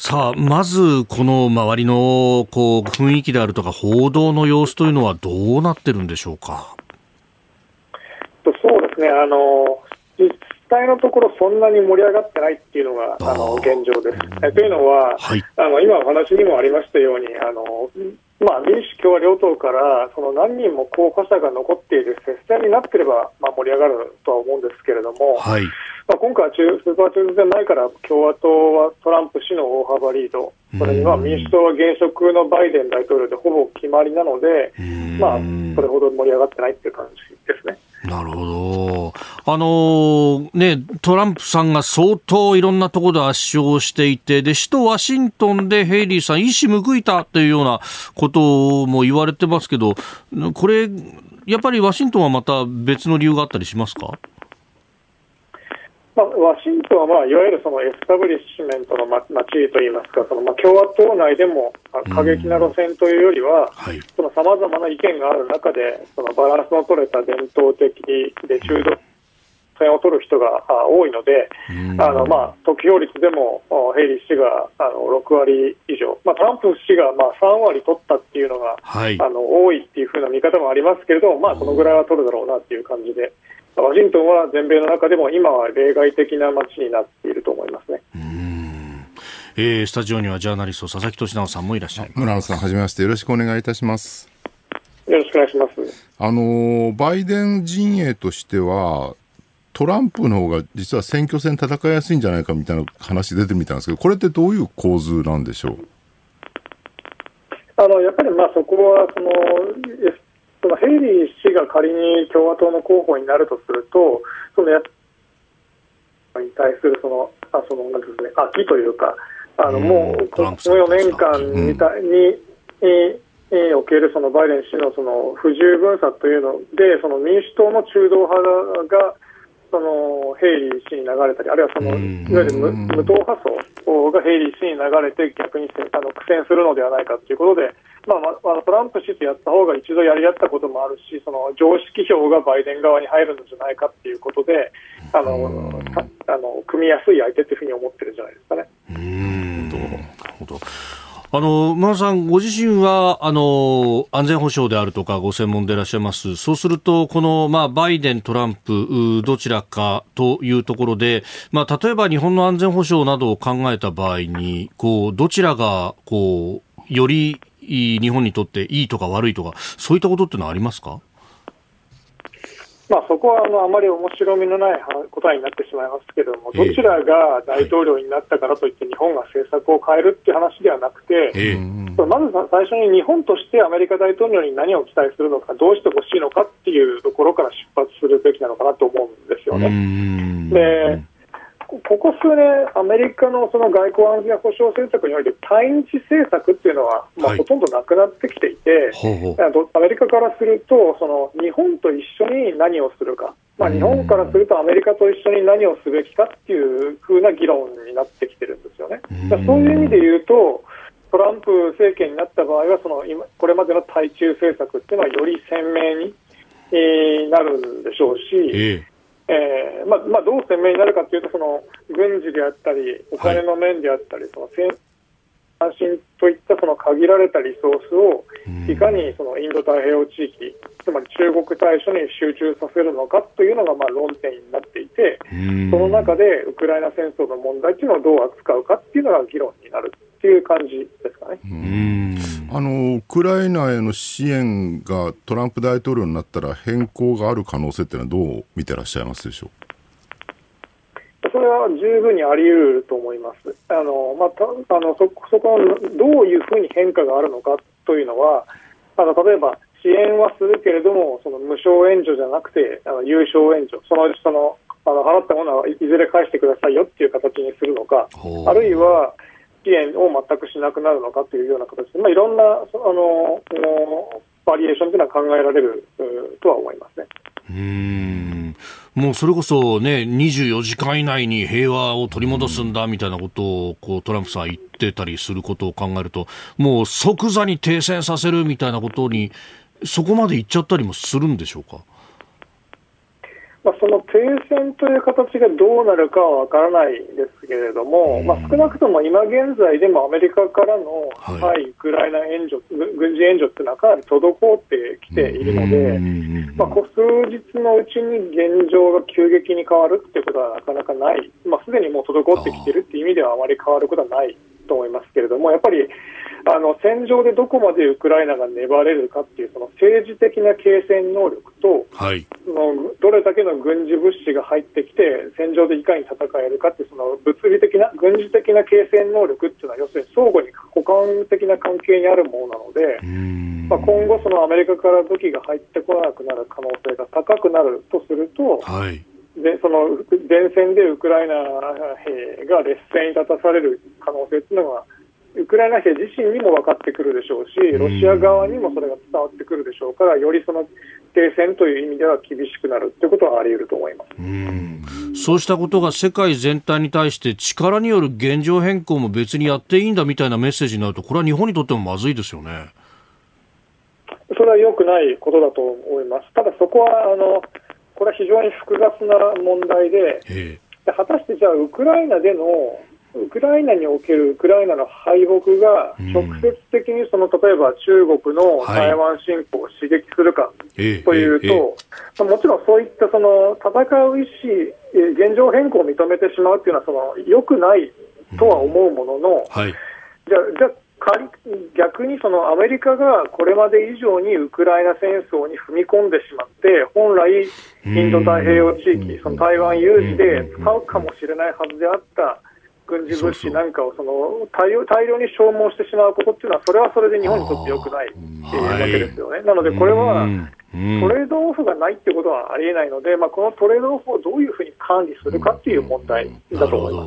さあ、まずこの周りのこう雰囲気であるとか報道の様子というのはどうなってるんでしょうか。 そうですね、あの実際のところそんなに盛り上がってないっていうのがあの現状です。えというのは、はい、あの今お話にもありましたように、あのまあ、民主共和両党からその何人も候補者が残っている接戦になっていれば、まあ、盛り上がるとは思うんですけれども、はい、まあ、今回は中スーパーチューズデー前から共和党はトランプ氏の大幅リード、それには民主党は現職のバイデン大統領でほぼ決まりなので、まあ、それほど盛り上がってないっていう感じですね。 なるほど。あのー、ね、トランプさんが相当いろんなところで圧勝していて、で、首都ワシントンでヘイリーさん一矢報いたというようなことも言われてますけど、これ、やっぱりワシントンはまた別の理由があったりしますか？ まあ、ワシントンは、まあ、いわゆるそのエスタブリッシュメントの街といいますか、そのまあ共和党内でも過激な路線というよりは、さまざまな意見がある中で、そのバランスの取れた伝統的で中道線を取る人が多いので、あのまあ得票率でもヘイリー氏があのろくわり以上、まあ、トランプ氏がまあさんわり取ったっていうのが、はい、あの多いっていう風な見方もありますけれども、まあ、このぐらいは取るだろうなっていう感じで。ワシントンは全米の中でも今は例外的な街になっていると思いますね。 うーん、えー、スタジオにはジャーナリスト佐々木俊直さんもいらっしゃいます。 村野さん、はじめまして、よろしくお願いいたします。 よろしくお願いします。 あのバイデン陣営としてはトランプの方が実は選挙戦戦いやすいんじゃないかみたいな話出てみたんですけど、これってどういう構図なんでしょう？ あのやっぱりまあそこはそのそのヘイリー氏が仮に共和党の候補になるとすると、そのやに対するそのあそのなんですね、秋というか、あのもうこのよねんかんにたに、うん、におけるそのバイデン氏のその不十分さというので、その民主党の中道派がそのヘイリー氏に流れたり、あるいはそのいわゆる 無, 無党派層がヘイリー氏に流れて逆にあの苦戦するのではないかということで、まあ、まあトランプ氏とやった方が一度やり合ったこともあるし、その常識票がバイデン側に入るのじゃないかということで、あのあの組みやすい相手というふうに思ってるんじゃないですかね。 うーん、なるほど。あの馬野さんご自身はあの安全保障であるとかご専門でいらっしゃいます。そうするとこの、まあ、バイデントランプどちらかというところで、まあ、例えば日本の安全保障などを考えた場合にこうどちらがこうより日本にとっていいとか悪いとかそういったことってのはありますか？ まあ、そこはあのあまり面白みのない答えになってしまいますけれども、どちらが大統領になったからといって日本が政策を変えるっていう話ではなくて、えー、まず最初に日本としてアメリカ大統領に何を期待するのか、どうしてほしいのかっていうところから出発するべきなのかなと思うんですよね。でここ数年、アメリカのその外交安全保障政策において対日政策っていうのは、まあはい、ほとんどなくなってきていて、ほうほうアメリカからするとその日本と一緒に何をするか、まあ、日本からするとアメリカと一緒に何をすべきかっていう風な議論になってきてるんですよね。だからそういう意味で言うとトランプ政権になった場合はその今これまでの対中政策っていうのはより鮮明に、えー、なるんでしょうし、えーえーまあまあ、どう鮮明になるかというとその軍事であったりお金の面であったり、はい、その安心といったその限られたリソースをいかにそのインド太平洋地域、つまり中国対処に集中させるのかというのがまあ論点になっていて、その中でウクライナ戦争の問題というのをどう扱うかというのが議論になるという感じですかね。 うーんあのウクライナへの支援がトランプ大統領になったら変更がある可能性というのはどう見てらっしゃいますでしょうか？ それは十分にあり得ると思います。あの、まあ、たあの そ, そこのどういうふうに変化があるのかというのは、あの例えば支援はするけれどもその無償援助じゃなくてあの有償援助、そのそのあの払ったものはいずれ返してくださいよっていう形にするのか、あるいは支援を全くしなくなるのかというような形で、まあ、いろんなあのバリエーションというのは考えられるとは思いますね。 うーんもうそれこそねにじゅうよじかん以内に平和を取り戻すんだみたいなことをこうトランプさんは言ってたりすることを考えると、もう即座に停戦させるみたいなことにそこまで言っちゃったりもするんでしょうか？ まあ、その停戦という形がどうなるかは分からないですけれども、まあ、少なくとも今現在でもアメリカからの対ウクライナ援助、はい、軍事援助というのはかなり滞ってきているので、まあ、数日のうちに現状が急激に変わるということはなかなかない、まあ、すでにもう滞ってきているという意味ではあまり変わることはないと思いますけれども、やっぱりあの戦場でどこまでウクライナが粘れるかっていうその政治的な継戦能力と、はい、そのどれだけの軍事物資が入ってきて戦場でいかに戦えるかっていうその物理的な軍事的な継戦能力っていうのは要するに相互に互換的な関係にあるものなので、まあ、今後そのアメリカから武器が入ってこなくなる可能性が高くなるとすると、はい、でその前線でウクライナ兵が劣勢に立たされる可能性っていうのがウクライナ兵自身にも分かってくるでしょうし、ロシア側にもそれが伝わってくるでしょうから、よりその停戦という意味では厳しくなるということはあり得ると思います。 うん、そうしたことが世界全体に対して力による現状変更も別にやっていいんだみたいなメッセージになると、これは日本にとってもまずいですよね。 それは良くないことだと思います。ただそこはあのこれは非常に複雑な問題で、で果たしてじゃあウクライナでのウクライナにおけるウクライナの敗北が直接的にその例えば中国の台湾侵攻を刺激するかというと、もちろんそういったその戦う意思、現状変更を認めてしまうというのはその良くないとは思うものの、はい、じゃあ、じゃあ仮逆にそのアメリカがこれまで以上にウクライナ戦争に踏み込んでしまって、本来インド太平洋地域、その台湾有事で使うかもしれないはずであった軍事物資なんかをその 大, 量大量に消耗してしまうことっていうのは、それはそれで日本にとって良くないわけですよね。なのでこれはトレードオフがないってことはありえないので、まあ、このトレードオフをどういうふうに管理するかっていう問題だと思います。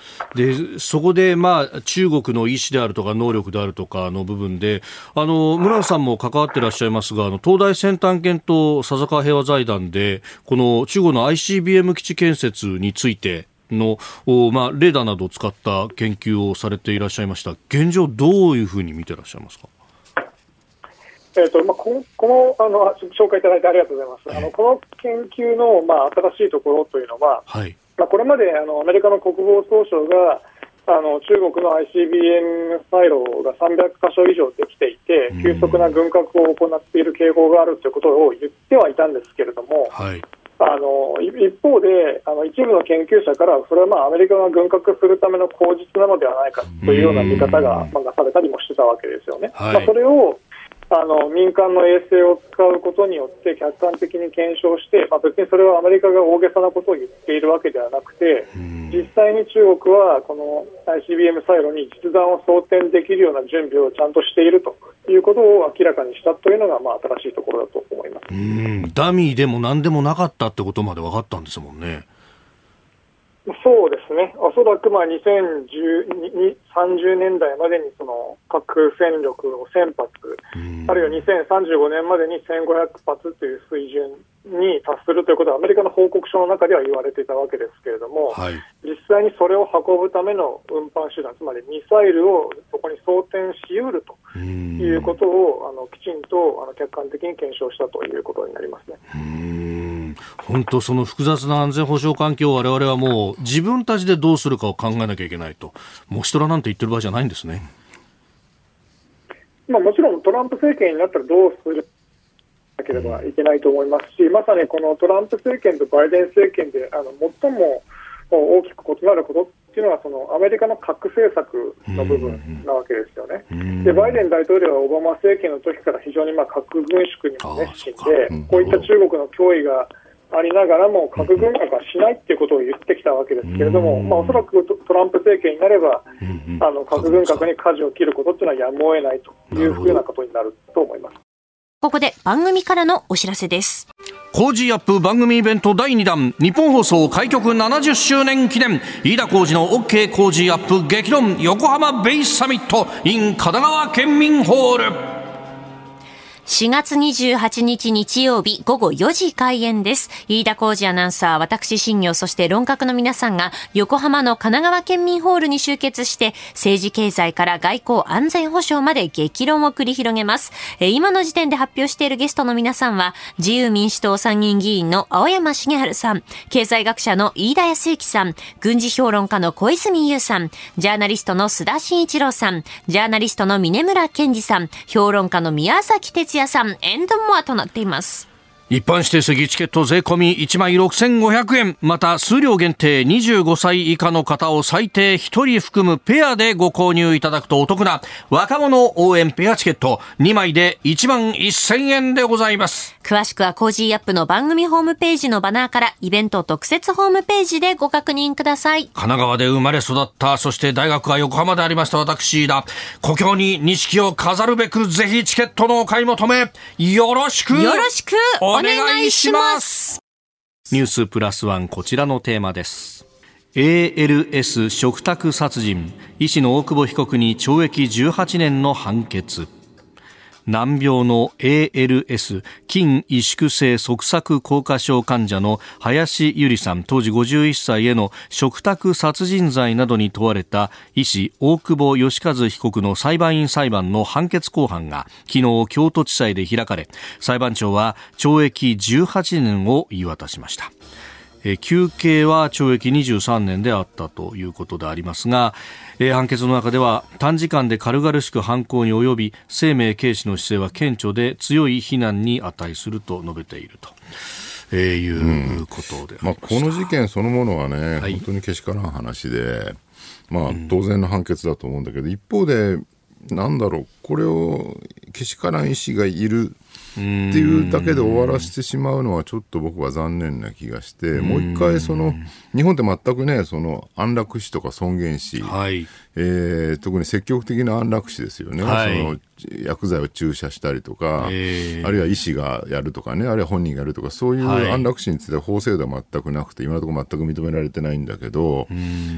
でそこで、まあ、中国の意思であるとか能力であるとかの部分で、あの村野さんも関わっていらっしゃいますが、あの東大先端研と笹川平和財団でこの中国の アイシービーエム 基地建設についての、まあ、レーダーなどを使った研究をされていらっしゃいました。現状どういうふうに見ていらっしゃいますか？ えーとまあ、この、このあの紹介いただいてありがとうございます。はい、あのこの研究の、まあ、新しいところというのは、はいまあ、これまであのアメリカの国防総省があの中国の アイシービーエム サイロがさんびゃくかしょ以上できていて、急速な軍拡を行っている傾向があるということを言ってはいたんですけれども、はい、あの一方であの一部の研究者からそれはまあアメリカが軍拡するための口実なのではないかというような見方が、まあ、なされたりもしてたわけですよね。はいまあ、それをあの民間の衛星を使うことによって客観的に検証して、まあ、別にそれはアメリカが大げさなことを言っているわけではなくて、実際に中国はこの アイシービーエム サイロに実弾を装填できるような準備をちゃんとしているということを明らかにしたというのが、まあ、新しいところだと思います。 うんダミーでも何でもなかったってことまで分かったんですもんね。 そうですね、おそらくまあにせんさんじゅうねんだいまでにその核戦力をせんぱつ、あるいはにせんさんじゅうごねんまでにせんごひゃくぱつという水準に達するということはアメリカの報告書の中では言われていたわけですけれども、はい、実際にそれを運ぶための運搬手段、つまりミサイルをそこに装填しうるということをあのきちんとあの客観的に検証したということになりますね。 うーん本当その複雑な安全保障環境を我々はもう自分たちでどうするかを考えなきゃいけないと、もうシトラなんて言ってる場合じゃないんですね。 まあ、もちろんトランプ政権になったらどうするなければいけないと思いますし、まさにこのトランプ政権とバイデン政権であの最も大きく異なることっていうのはそのアメリカの核政策の部分なわけですよね。でバイデン大統領はオバマ政権の時から非常にまあ核軍縮にも熱心で、こういった中国の脅威がありながらも核軍拡はしないということを言ってきたわけですけれども、まあ、おそらくトランプ政権になればあの核軍拡に舵を切ることっていうのはやむを得ないというふうなことになると思います。 ここで番組からのお知らせです。 コージーアップ番組イベントだいにだん、日本放送開局ななじゅっしゅうねん記念、飯田浩司の OK コージーアップ激論横浜ベイスサミット in 神奈川県民ホール。 しがつにじゅうはちにち日曜日午後よじ開演です。飯田浩司アナウンサー、私新業、そして論客の皆さんが横浜の神奈川県民ホールに集結して、政治経済から外交安全保障まで激論を繰り広げます。え今の時点で発表しているゲストの皆さんは、自由民主党参議院議員の青山茂春さん、経済学者の飯田康之さん、軍事評論家の小泉悠さん、ジャーナリストの須田慎一郎さん、ジャーナリストの峰村健二さん、評論家の宮崎哲也さん、エンドモアとなっています。 一般指定席チケット税込みいちまいろくせんごひゃくえん、また数量限定にじゅうごさい以下の方を最低ひとり含むペアでご購入いただくとお得な若者応援ペアチケットにまいでいちまんせんえんでございます。 詳しくはコージーアップの番組ホームページのバナーからイベント特設ホームページでご確認ください。 神奈川で生まれ育った、そして大学が横浜でありました私だ、故郷に錦を飾るべくぜひチケットのお買い求めよろしくよろしくお願いします。 お願いします。ニュースプラスワン、こちらのテーマです。 エーエルエス 嘱託殺人、医師の大久保被告に懲役じゅうはちねんの判決。難病の エーエルエス 筋萎縮性側索硬化症患者の林由里さん当時ごじゅういっさいへの嘱託殺人罪などに問われた医師大久保愉一被告の裁判員裁判の判決公判が昨日京都地裁で開かれ、裁判長は懲役じゅうはちねんを言い渡しました。求刑は懲役にじゅうさんねんであったということでありますが、判決の中では短時間で軽々しく犯行に及び生命軽視の姿勢は顕著で強い非難に値すると述べていると、えー、いうことでありました。 うんまあ、この事件そのものはね、はい、本当にけしからん話で、まあ、当然の判決だと思うんだけど、うん、一方でなんだろう、これをけしからん医師がいるっていうだけで終わらせてしまうのはちょっと僕は残念な気がして、もう一回その日本って全くね、その安楽死とか尊厳死、はいえー、特に積極的な安楽死ですよね、はい、その薬剤を注射したりとか、えー、あるいは医師がやるとかね、あるいは本人がやるとか、そういう安楽死については法制度は全くなくて、今のところ全く認められてないんだけど、うん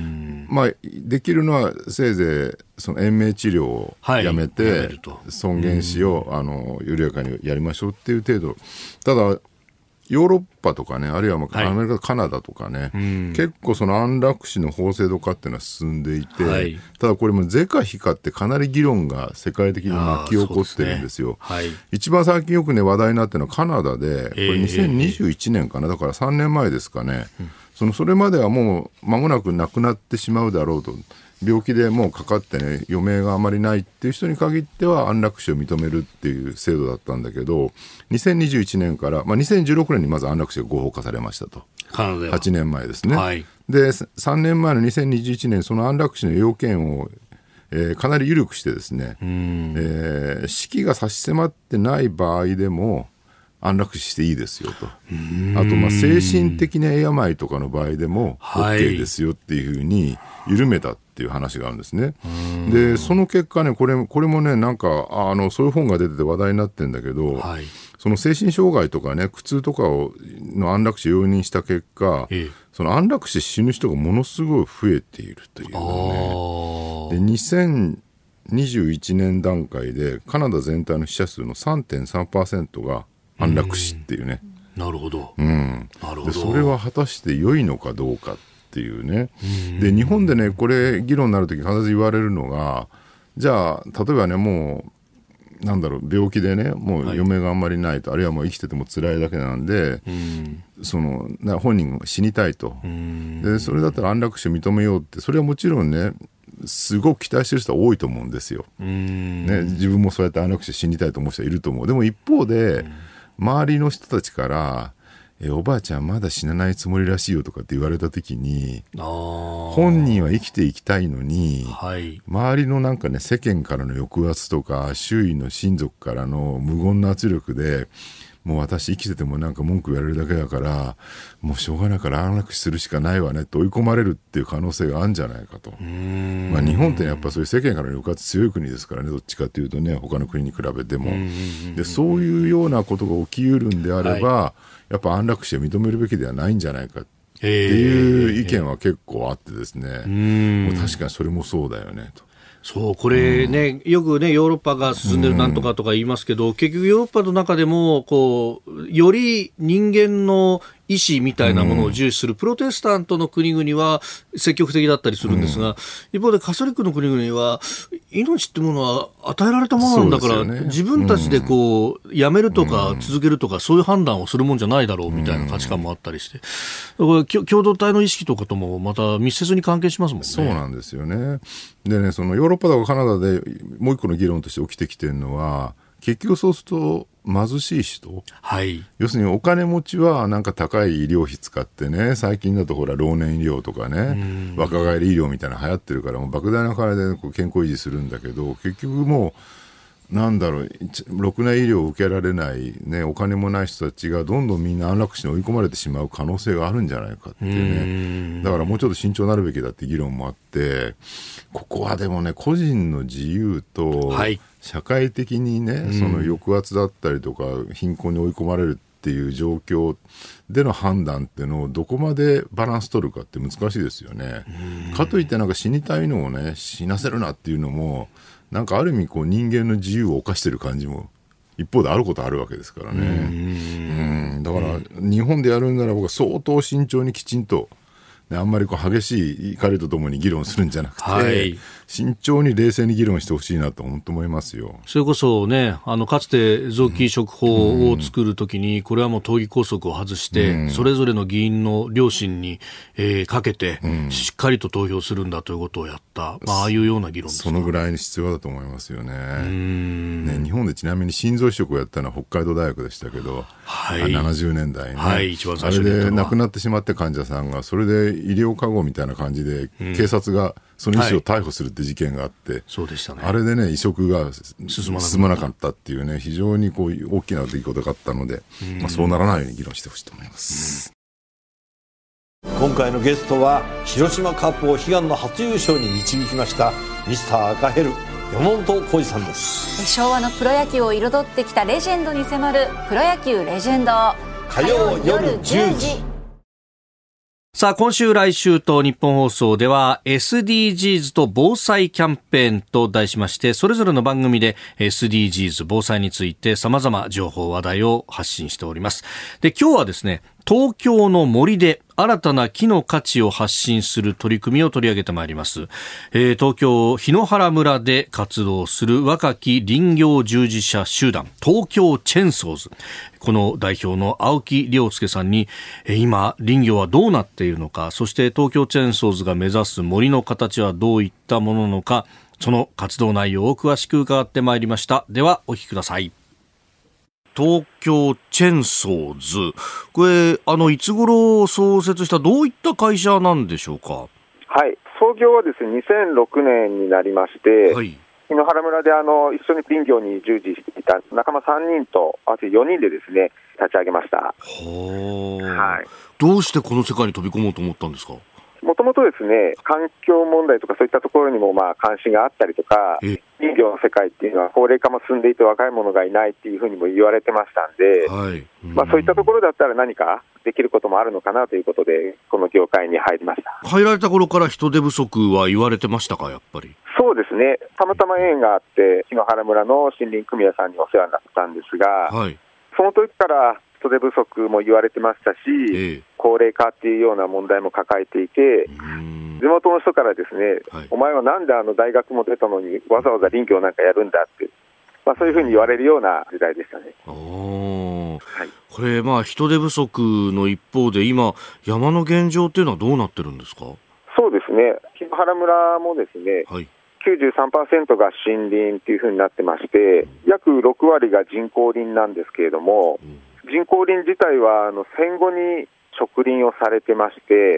まあ、できるのはせいぜいその延命治療をやめて、はい、め尊厳死を、うん、あの緩やかにやりましょうっていう程度。ただヨーロッパとかね、あるいはまあアメリカ、はい、カナダとかね、うん、結構その安楽死の法制度化っていうのは進んでいて、はい、ただこれも是か非かってかなり議論が世界的に巻き起こってるんですよ。ね、はい、一番最近よくね話題になってるのはカナダで、これにせんにじゅういちねんかな、だからさんねんまえですかね、うん、そのそれまではもう間もなく亡くなってしまうだろうと、病気でもうかかってね余命があまりないっていう人に限っては安楽死を認めるっていう制度だったんだけど、にせんにじゅういちねんから、まあ、にせんじゅうろくねんにまず安楽死が合法化されましたと。カナダでははちねんまえですね、はい、でさんねんまえのにせんにじゅういちねんその安楽死の要件を、えー、かなり緩くしてですね、えー、死期が差し迫ってない場合でも安楽死していいですよと。あとまあ精神的な病とかの場合でも OK ですよっていうふうに緩めたっていう話があるんですね。でその結果ね、これ、これもねなんかあのそういう本が出てて話題になってるんだけど、はい、その精神障害とかね苦痛とかをの安楽死を容認した結果、ええ、その安楽死死ぬ人がものすごい増えているというね。でにせんにじゅういちねん段階でカナダ全体の死者数の さんてんさんパーセント が安楽死っていうね。 うん、なるほど。 うん。なるほど。でそれは果たして良いのかどうかっていうね。で日本でねこれ議論になるとき必ず言われるのが、じゃあ例えばねもうなんだろう病気でねもう余命があんまりないと、はい、あるいはもう生きてても辛いだけなんで、うん、そのな本人が死にたいと。でそれだったら安楽死を認めようって、それはもちろんねすごく期待してる人は多いと思うんですよ。うんね、自分もそうやって安楽死死にたいと思う人はいると思う。でも一方で、うん周りの人たちからえおばあちゃんまだ死なないつもりらしいよとかって言われた時に、本人は生きていきたいのに、はい、周りのなんかね世間からの抑圧とか周囲の親族からの無言の圧力でもう私生きててもなんか文句言われるだけだからもうしょうがないから安楽死するしかないわねって追い込まれるっていう可能性があるんじゃないかと。まあ、日本ってやっぱそういう世間からの抑圧強い国ですからね、どっちかというとね他の国に比べても。でそういうようなことが起きうるんであれば、はい、やっぱ安楽死を認めるべきではないんじゃないかっていう意見は結構あってですね、もう確かにそれもそうだよねと。 そうこれね、うん、よくねヨーロッパが進んでるなんとかとか言いますけど、うん、結局ヨーロッパの中でもこうより人間の意思みたいなものを重視するプロテスタントの国々は積極的だったりするんですが、うん、一方でカトリックの国々は命ってものは与えられたものなんだから、ね、自分たちでこうやめるとか続けるとか、そういう判断をするもんじゃないだろうみたいな価値観もあったりして、だから共同体の意識とかともまた密接に関係しますもんね。 そうなんですよね。でね、そのヨーロッパとかカナダでもう一個の議論として起きてきてるのは、結局そうすると貧しい人、はい、要するにお金持ちはなんか高い医療費使ってね、最近だとほら老年医療とかね若返り医療みたいなの流行ってるからもう莫大な金でこう健康維持するんだけど、結局もうなんだろうろくな医療を受けられない、ね、お金もない人たちがどんどんみんな安楽死に追い込まれてしまう可能性があるんじゃないかっていうね。だからもうちょっと慎重になるべきだって議論もあって、ここはでもね個人の自由と、はい社会的にね、その抑圧だったりとか貧困に追い込まれるっていう状況での判断っていうのをどこまでバランス取るかって難しいですよね。かといってなんか死にたいのをね死なせるなっていうのもなんかある意味こう人間の自由を侵してる感じも一方であることあるわけですからね。うんだから日本でやるんなら僕は相当慎重にきちんとあんまりこう激しい怒りとともに議論するんじゃなくて、はい、慎重に冷静に議論してほしいなと本当思いますよ。 それこそね、あのかつて臓器移植法を作るときに、うん、これはもう党議拘束を外して、うん、それぞれの議員の良心に、えー、かけて、うん、しっかりと投票するんだということをやった、まあ、ああいうような議論ですか。 そのぐらいに必要だと思いますよ ね, ね日本でちなみに心臓移植をやったのは北海道大学でしたけど、はい、ななじゅうねんだいね、はい、一番最初にやったのはあれで亡くなってしまって患者さんがそれで医療過誤みたいな感じで、うん、警察がその医師を逮捕するって事件があって、はい、そうでしたね、あれでね移植が進まなかったっていうね非常にこう大きな出来事があったので、うんまあ、そうならないように議論してほしいと思います、 うん、今回のゲストは広島カップを悲願の初優勝に導きましたミスター赤ヘル山本浩二さんです。 昭和のプロ野球を彩ってきたレジェンドに迫るプロ野球レジェンド、 火曜夜じゅうじ。 さあ、今週来週と日本放送では エスディージーズ と防災キャンペーンと題しまして、それぞれの番組で エスディージーズ 防災について様々情報話題を発信しております。で、今日はですね、東京の森で新たな木の価値を発信する取り組みを取り上げてまいります。えー、東京檜原村で活動する若き林業従事者集団、東京チェンソーズ。この代表の青木亮介さんに、えー、今林業はどうなっているのか、そして東京チェンソーズが目指す森の形はどういったものなのか、その活動内容を詳しく伺ってまいりました。ではお聞きください。東京チェンソーズ、これあのいつ頃創設した、どういった会社なんでしょうか。 はい、創業はですねにせんろくねんになりまして、はい、檜原村であの一緒に林業に従事していた仲間さんにんと合わせてよにんでですね立ち上げました。 はい、どうしてこの世界に飛び込もうと思ったんですか。 もともとですね、環境問題とかそういったところにもまあ関心があったりとか、林業の世界っていうのは高齢化も進んでいて若い者がいないっていうふうにも言われてましたんで、はい、まあ、そういったところだったら何かできることもあるのかなということでこの業界に入りました。 入られた頃から人手不足は言われてましたか。やっぱりそうですね、たまたま縁があって檜原村の森林組合さんにお世話になったんですが、はい、その時から人手不足も言われてましたし、ええ、高齢化っていうような問題も抱えていて、地元の人からですね、はい、お前はなんであの大学も出たのにわざわざ林業なんかやるんだって、まあ、そういうふうに言われるような時代でしたね。 お、はい、これまあ人手不足の一方で今山の現状っていうのはどうなってるんですか。 そうですね、檜原村もですね、はい、きゅうじゅうさんパーセント が森林っていうふうになってまして、約ろくわりが人工林なんですけれども、うん、人工林自体はあの戦後に植林をされてまして、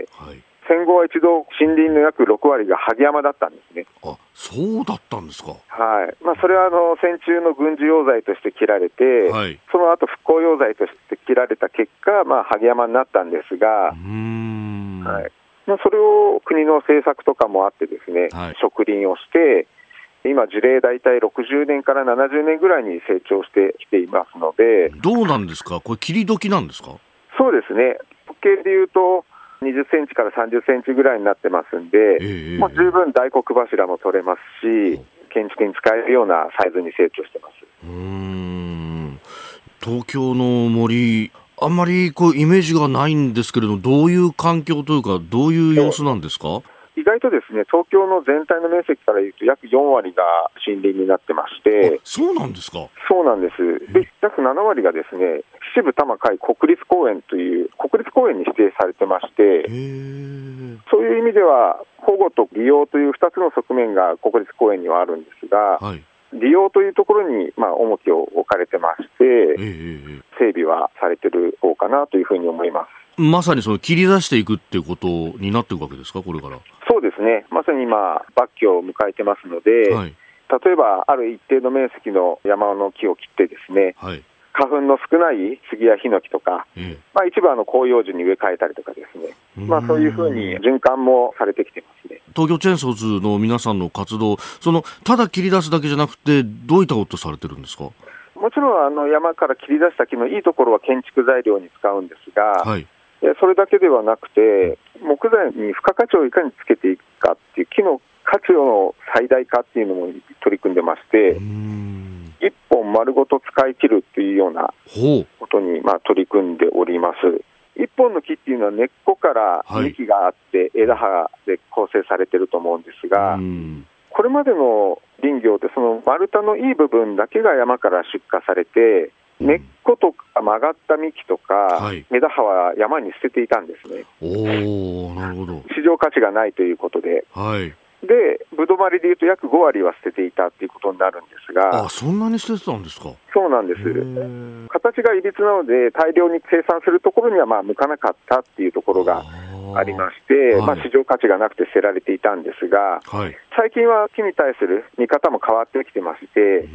はい、戦後は一度森林の約ろくわりが萩山だったんですね。 あ、そうだったんですか。 はい、まあ、それはあの戦中の軍事用材として切られて、はい、その後復興用材として切られた結果、まあ、萩山になったんですが、うーん、はい、まあ、それを国の政策とかもあってですね、はい、植林をして今樹齢だいたいろくじゅうねんからななじゅうねんぐらいに成長してきていますので。 どうなんですか、これ切り時なんですか。 そうですね、直径でいうとにじゅっセンチからさんじゅっセンチぐらいになってますんで、えー、まあ、十分大黒柱も取れますし、建築に使えるようなサイズに成長してます。 うーん、東京の森、あんまりこうイメージがないんですけれど、どういう環境というかどういう様子なんですか。 意外とですね、東京の全体の面積からいうと約よんわりが森林になってまして。 そうなんですか。 そうなんです。で、約ななわりがですね、秩父多摩海国立公園という国立公園に指定されてまして、そういう意味では保護と利用というふたつの側面が国立公園にはあるんですが、はい、利用というところにまあ重きを置かれてまして、整備はされてる方かなというふうに思います。 まさにその切り出していくっていうことになっていくわけですか、これから。 そうですね、まさに今抜去を迎えてますので、はい、例えばある一定の面積の山の木を切ってですね、はい、花粉の少ない杉やヒノキとか、ええ、まあ、一部あの広葉樹に植え替えたりとかですね、まあ、そういうふうに循環もされてきてますね。 東京チェーンソーズの皆さんの活動、そのただ切り出すだけじゃなくてどういったことされてるんですか。 もちろんあの山から切り出した木のいいところは建築材料に使うんですが、はい、それだけではなくて木材に付加価値をいかにつけていくかっていう木の価値の最大化っていうのも取り組んでまして、うーん、一本丸ごと使い切るっていうようなことにまあ取り組んでおります。一本の木っていうのは根っこから幹があって枝葉で構成されていると思うんですが、はい、これまでの林業ってその丸太のいい部分だけが山から出荷されて、根っことか曲がった幹とか、はい、枝葉は山に捨てていたんですね。 おー、なるほど。 市場価値がないということで、 はい、 でブドウ割りでいうと約ごわりは捨てていたということになるんですが。 あ、そんなに捨ててたんですか。 そうなんです。形がいびつなので大量に生産するところにはまあ向かなかったっていうところがありまして、はい、まあ、市場価値がなくて捨てられていたんですが、はい、最近は木に対する見方も変わってきてまして、うん、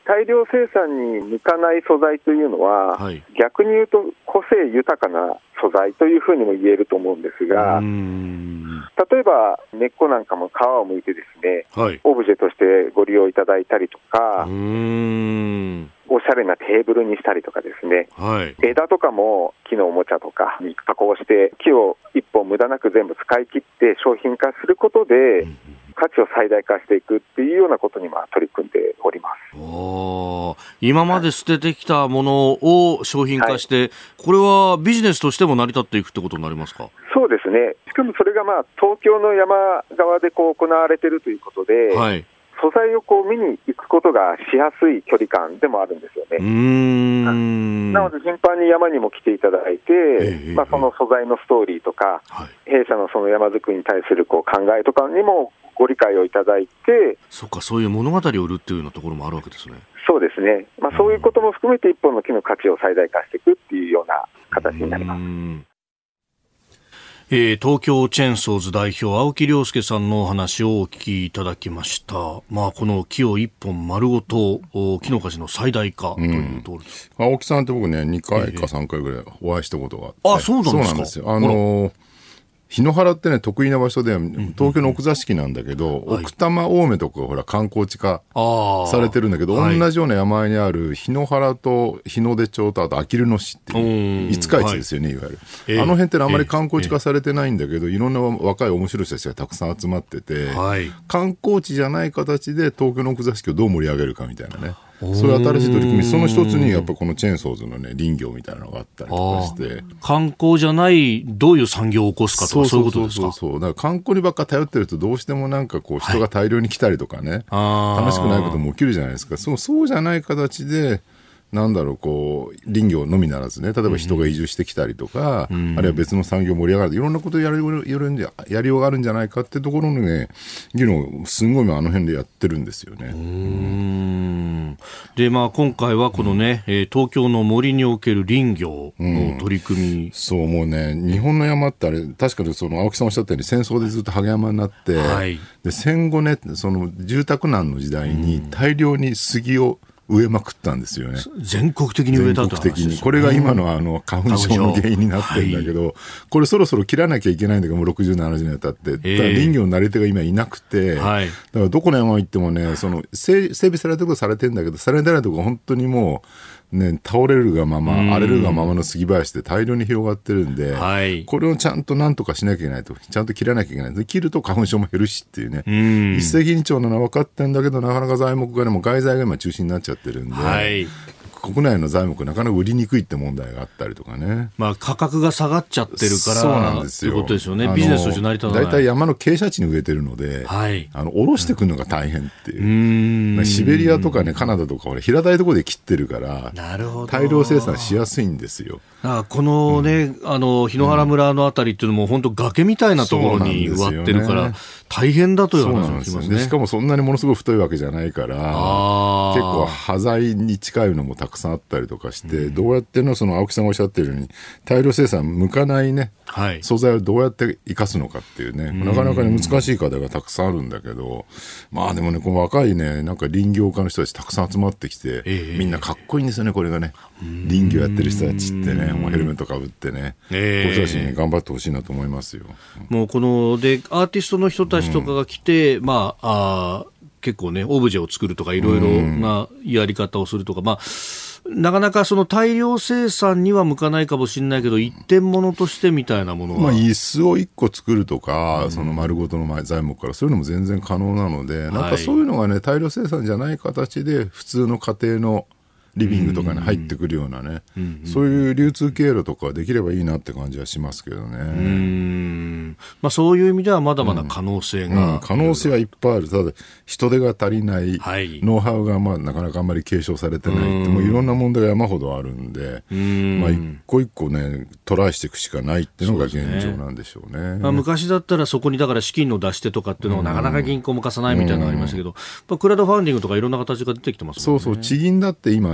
大量生産に向かない素材というのは、はい、逆に言うと個性豊かな素材というふうにも言えると思うんですが、うーん、例えば根っこなんかも皮を剥いてですね、はい、オブジェとしてご利用いただいたりとか、うーん、おしゃれなテーブルにしたりとかですね、はい、枝とかも木のおもちゃとかに加工して木を一本無駄なく全部使い切って商品化することで、うん、価値を最大化していくっていうようなことにまあ取り組んでおります。 お、今まで捨ててきたものを商品化して、はい、これはビジネスとしても成り立っていくってことになりますか？ そうですね。しかもそれがまあ東京の山側でこう行われているということで、はい、素材をこう見に行くことがしやすい距離感でもあるんですよね。うーん、なので頻繁に山にも来ていただいて、えーまあ、その素材のストーリーとか、はい、弊社のその山作りに対するこう考えとかにもご理解をいただいて、 そうか、そういう物語を売るっていうようなところもあるわけですね。 そうですね、まあ、そういうことも含めて一本の木の価値を最大化していくっていうような形になります。うん、 えー、東京チェーンソーズ代表青木亮介さんのお話をお聞きいただきました。まあ、この木を一本丸ごと木の価値の最大化というところです、 うん、青木さんって僕ねにかいかさんかいぐらいお会いしたことがあって、 えー、あ、そうなんですか。 そうなんですよ。あのー檜原ってね、得意な場所で、東京の奥座敷なんだけど、うんうんうん、奥多摩青梅とかほら観光地化されてるんだけど、同じような山あいにある檜原と日の出町とあとあきる野市っていう五日市ですよね、はい、いわゆる、えー、あの辺ってのはあまり観光地化されてないんだけど、いろんな若い面白い人たちがたくさん集まってて、はい、観光地じゃない形で東京の奥座敷をどう盛り上げるかみたいなね、そういう新しい取り組み、その一つにやっぱこのチェーンソーズのね林業みたいなのがあったりとかして、 観光じゃないどういう産業を起こすかとか、そういうことですか。 そうそうそうそう、だから観光にばっか頼ってるとどうしてもなんかこう人が大量に来たりとかね、はい、楽しくないことも起きるじゃないですか。そう、そうじゃない形でなんだろう、こう林業のみならずね、例えば人が移住してきたりとか、うん、あるいは別の産業盛り上がる、いろんなことをやるやるんじゃやりようがあるんじゃないかってところのね議論すごいあの辺でやってるんですよね。うーん、で、まあ、今回はこのね、うん、東京の森における林業の取り組み、うん、 そうもうね日本の山ってあれ確かにその青木さんおっしゃったように戦争でずっとハゲ山になって、はい、で戦後ねその住宅難の時代に大量に杉を植えまくったんですよね。 全国的に植えたと、 全国的にこれが今のあの花粉症の原因になってるんだけど、はい、これそろそろ切らなきゃいけないんだけどもうろくじゅう、ななじゅうねん経って、えー、ただ林業のなり手が今いなくて、はい、だからどこの山行ってもねその整備されたところされてるんだけどされてないところ本当にもうね、倒れるがまま荒れるがままの杉林で大量に広がってるんで、はい、これをちゃんとなんとかしなきゃいけないと、ちゃんと切らなきゃいけないと、切ると花粉症も減るしっていうね、う一石二鳥なのは分かってんだけどなかなか材木がねもう外材が今中心になっちゃってるんで、はい、国内の材木なかなか売りにくいって問題があったりとかね、 まあ、価格が下がっちゃってるからそうなんですよってことですよね。ビジネスとして成り立たない。 だいたい山の傾斜地に植えてるので、はい、あの下ろしてくるのが大変っていう、うん、シベリアとかねカナダとか俺平たいところで切ってるからなるほど大量生産しやすいんですよ。 あこのね、うん、あの檜原村のあたりっていうのも本当崖みたいなところに植わってるから大変だという話が聞きますね。 しかもそんなにものすごい太いわけじゃないから結構端材に近いのもたくさんあったりとかして、うん、どうやってのその青木さんがおっしゃってるように大量生産向かないね、はい、素材をどうやって生かすのかっていうね、うん、なかなかに難しい課題がたくさんあるんだけど、まあでもねこの若いねなんか林業家の人たちたくさん集まってきて、えー、みんなかっこいいんですよねこれがね。林業やってる人たちってねもうヘルメットかぶってね、えー、こういう人たちに頑張ってほしいなと思いますよ。 もうこのでアーティストの人たちとかが来て、うん、まあ、あ結構ねオブジェを作るとかいろいろなやり方をするとか、まあなかなかその大量生産には向かないかもしれないけど一点物としてみたいなものは、 まあ、椅子をいっこ作るとか、うん、その丸ごとの材木からそういうのも全然可能なので、なんかそういうのがね大量生産じゃない形で普通の家庭のリビングとかに入ってくるようなね、うんうん、そういう流通経路とかできればいいなって感じはしますけどね。うーん、まあ、そういう意味ではまだまだ可能性が、 うんうん、可能性はいっぱいある。ただ人手が足りない、はい、ノウハウがまあなかなかあんまり継承されてないってもういろんな問題が山ほどあるんで、うんまあ、一個一個ねトライしていくしかないっていうのが現状なんでしょうね。うねまあ、昔だったらそこにだから資金の出し手とかっていうのがなかなか銀行も貸さないみたいなのがありましたけど、まあ、クラウドファンディングとかいろんな形が出てきてますもんね。 そうそう地銀だって今ね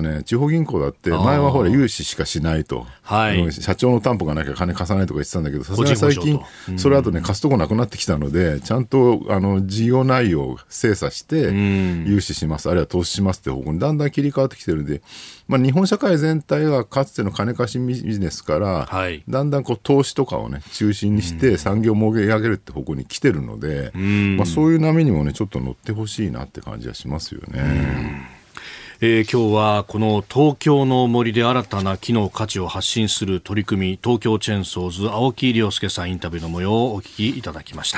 ね、地方銀行だって前はほら融資しかしないと、はい、社長の担保がなきゃ金貸さないとか言ってたんだけど、さすがに最近それあとね、貸すとこなくなってきたので、ちゃんとあの事業内容を精査して融資します、あるいは投資しますって方向にだんだん切り替わってきてるんで、まあ、日本社会全体がかつての金貸しビジネスから、はい、だんだんこう投資とかをね中心にして産業を盛り上げるって方向に来てるので、まあ、そういう波にもねちょっと乗ってほしいなって感じはしますよね。 えー、今日はこの東京の森で新たな機能価値を発信する取り組み、東京チェーンソーズ青木亮介さんインタビューの模様をお聞きいただきました。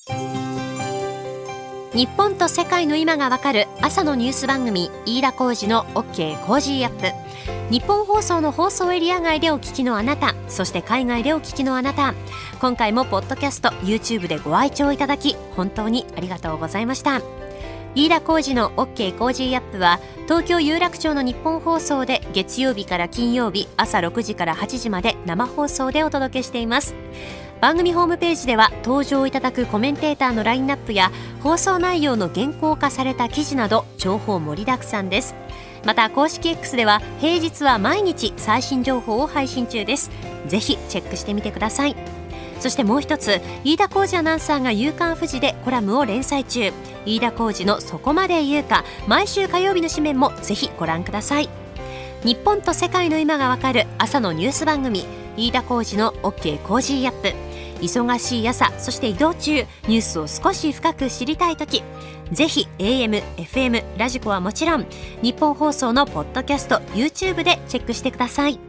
日本と世界の今がわかる朝のニュース番組、飯田浩司の OK コージーアップ。日本放送の放送エリア外でお聞きのあなた、そして海外でお聞きのあなた、今回もポッドキャスト YouTube でご愛聴いただき本当にありがとうございました。飯田浩司の OK コージーアップは東京有楽町の日本放送で月曜日から金曜日朝ろくじからはちじまで生放送でお届けしています。番組ホームページでは登場いただくコメンテーターのラインナップや放送内容の原稿化された記事など情報盛りだくさんです。また公式 X では平日は毎日最新情報を配信中です。ぜひチェックしてみてください。そしてもう一つ、飯田浩司アナウンサーが夕刊フジでコラムを連載中、飯田浩司のそこまで言うか、毎週火曜日の紙面もぜひご覧ください。日本と世界の今がわかる朝のニュース番組、飯田浩司の OK コージーアップ。忙しい朝、そして移動中、ニュースを少し深く知りたいとき、ぜひ エーエム、エフエム、ラジコはもちろん日本放送のポッドキャスト YouTube でチェックしてください。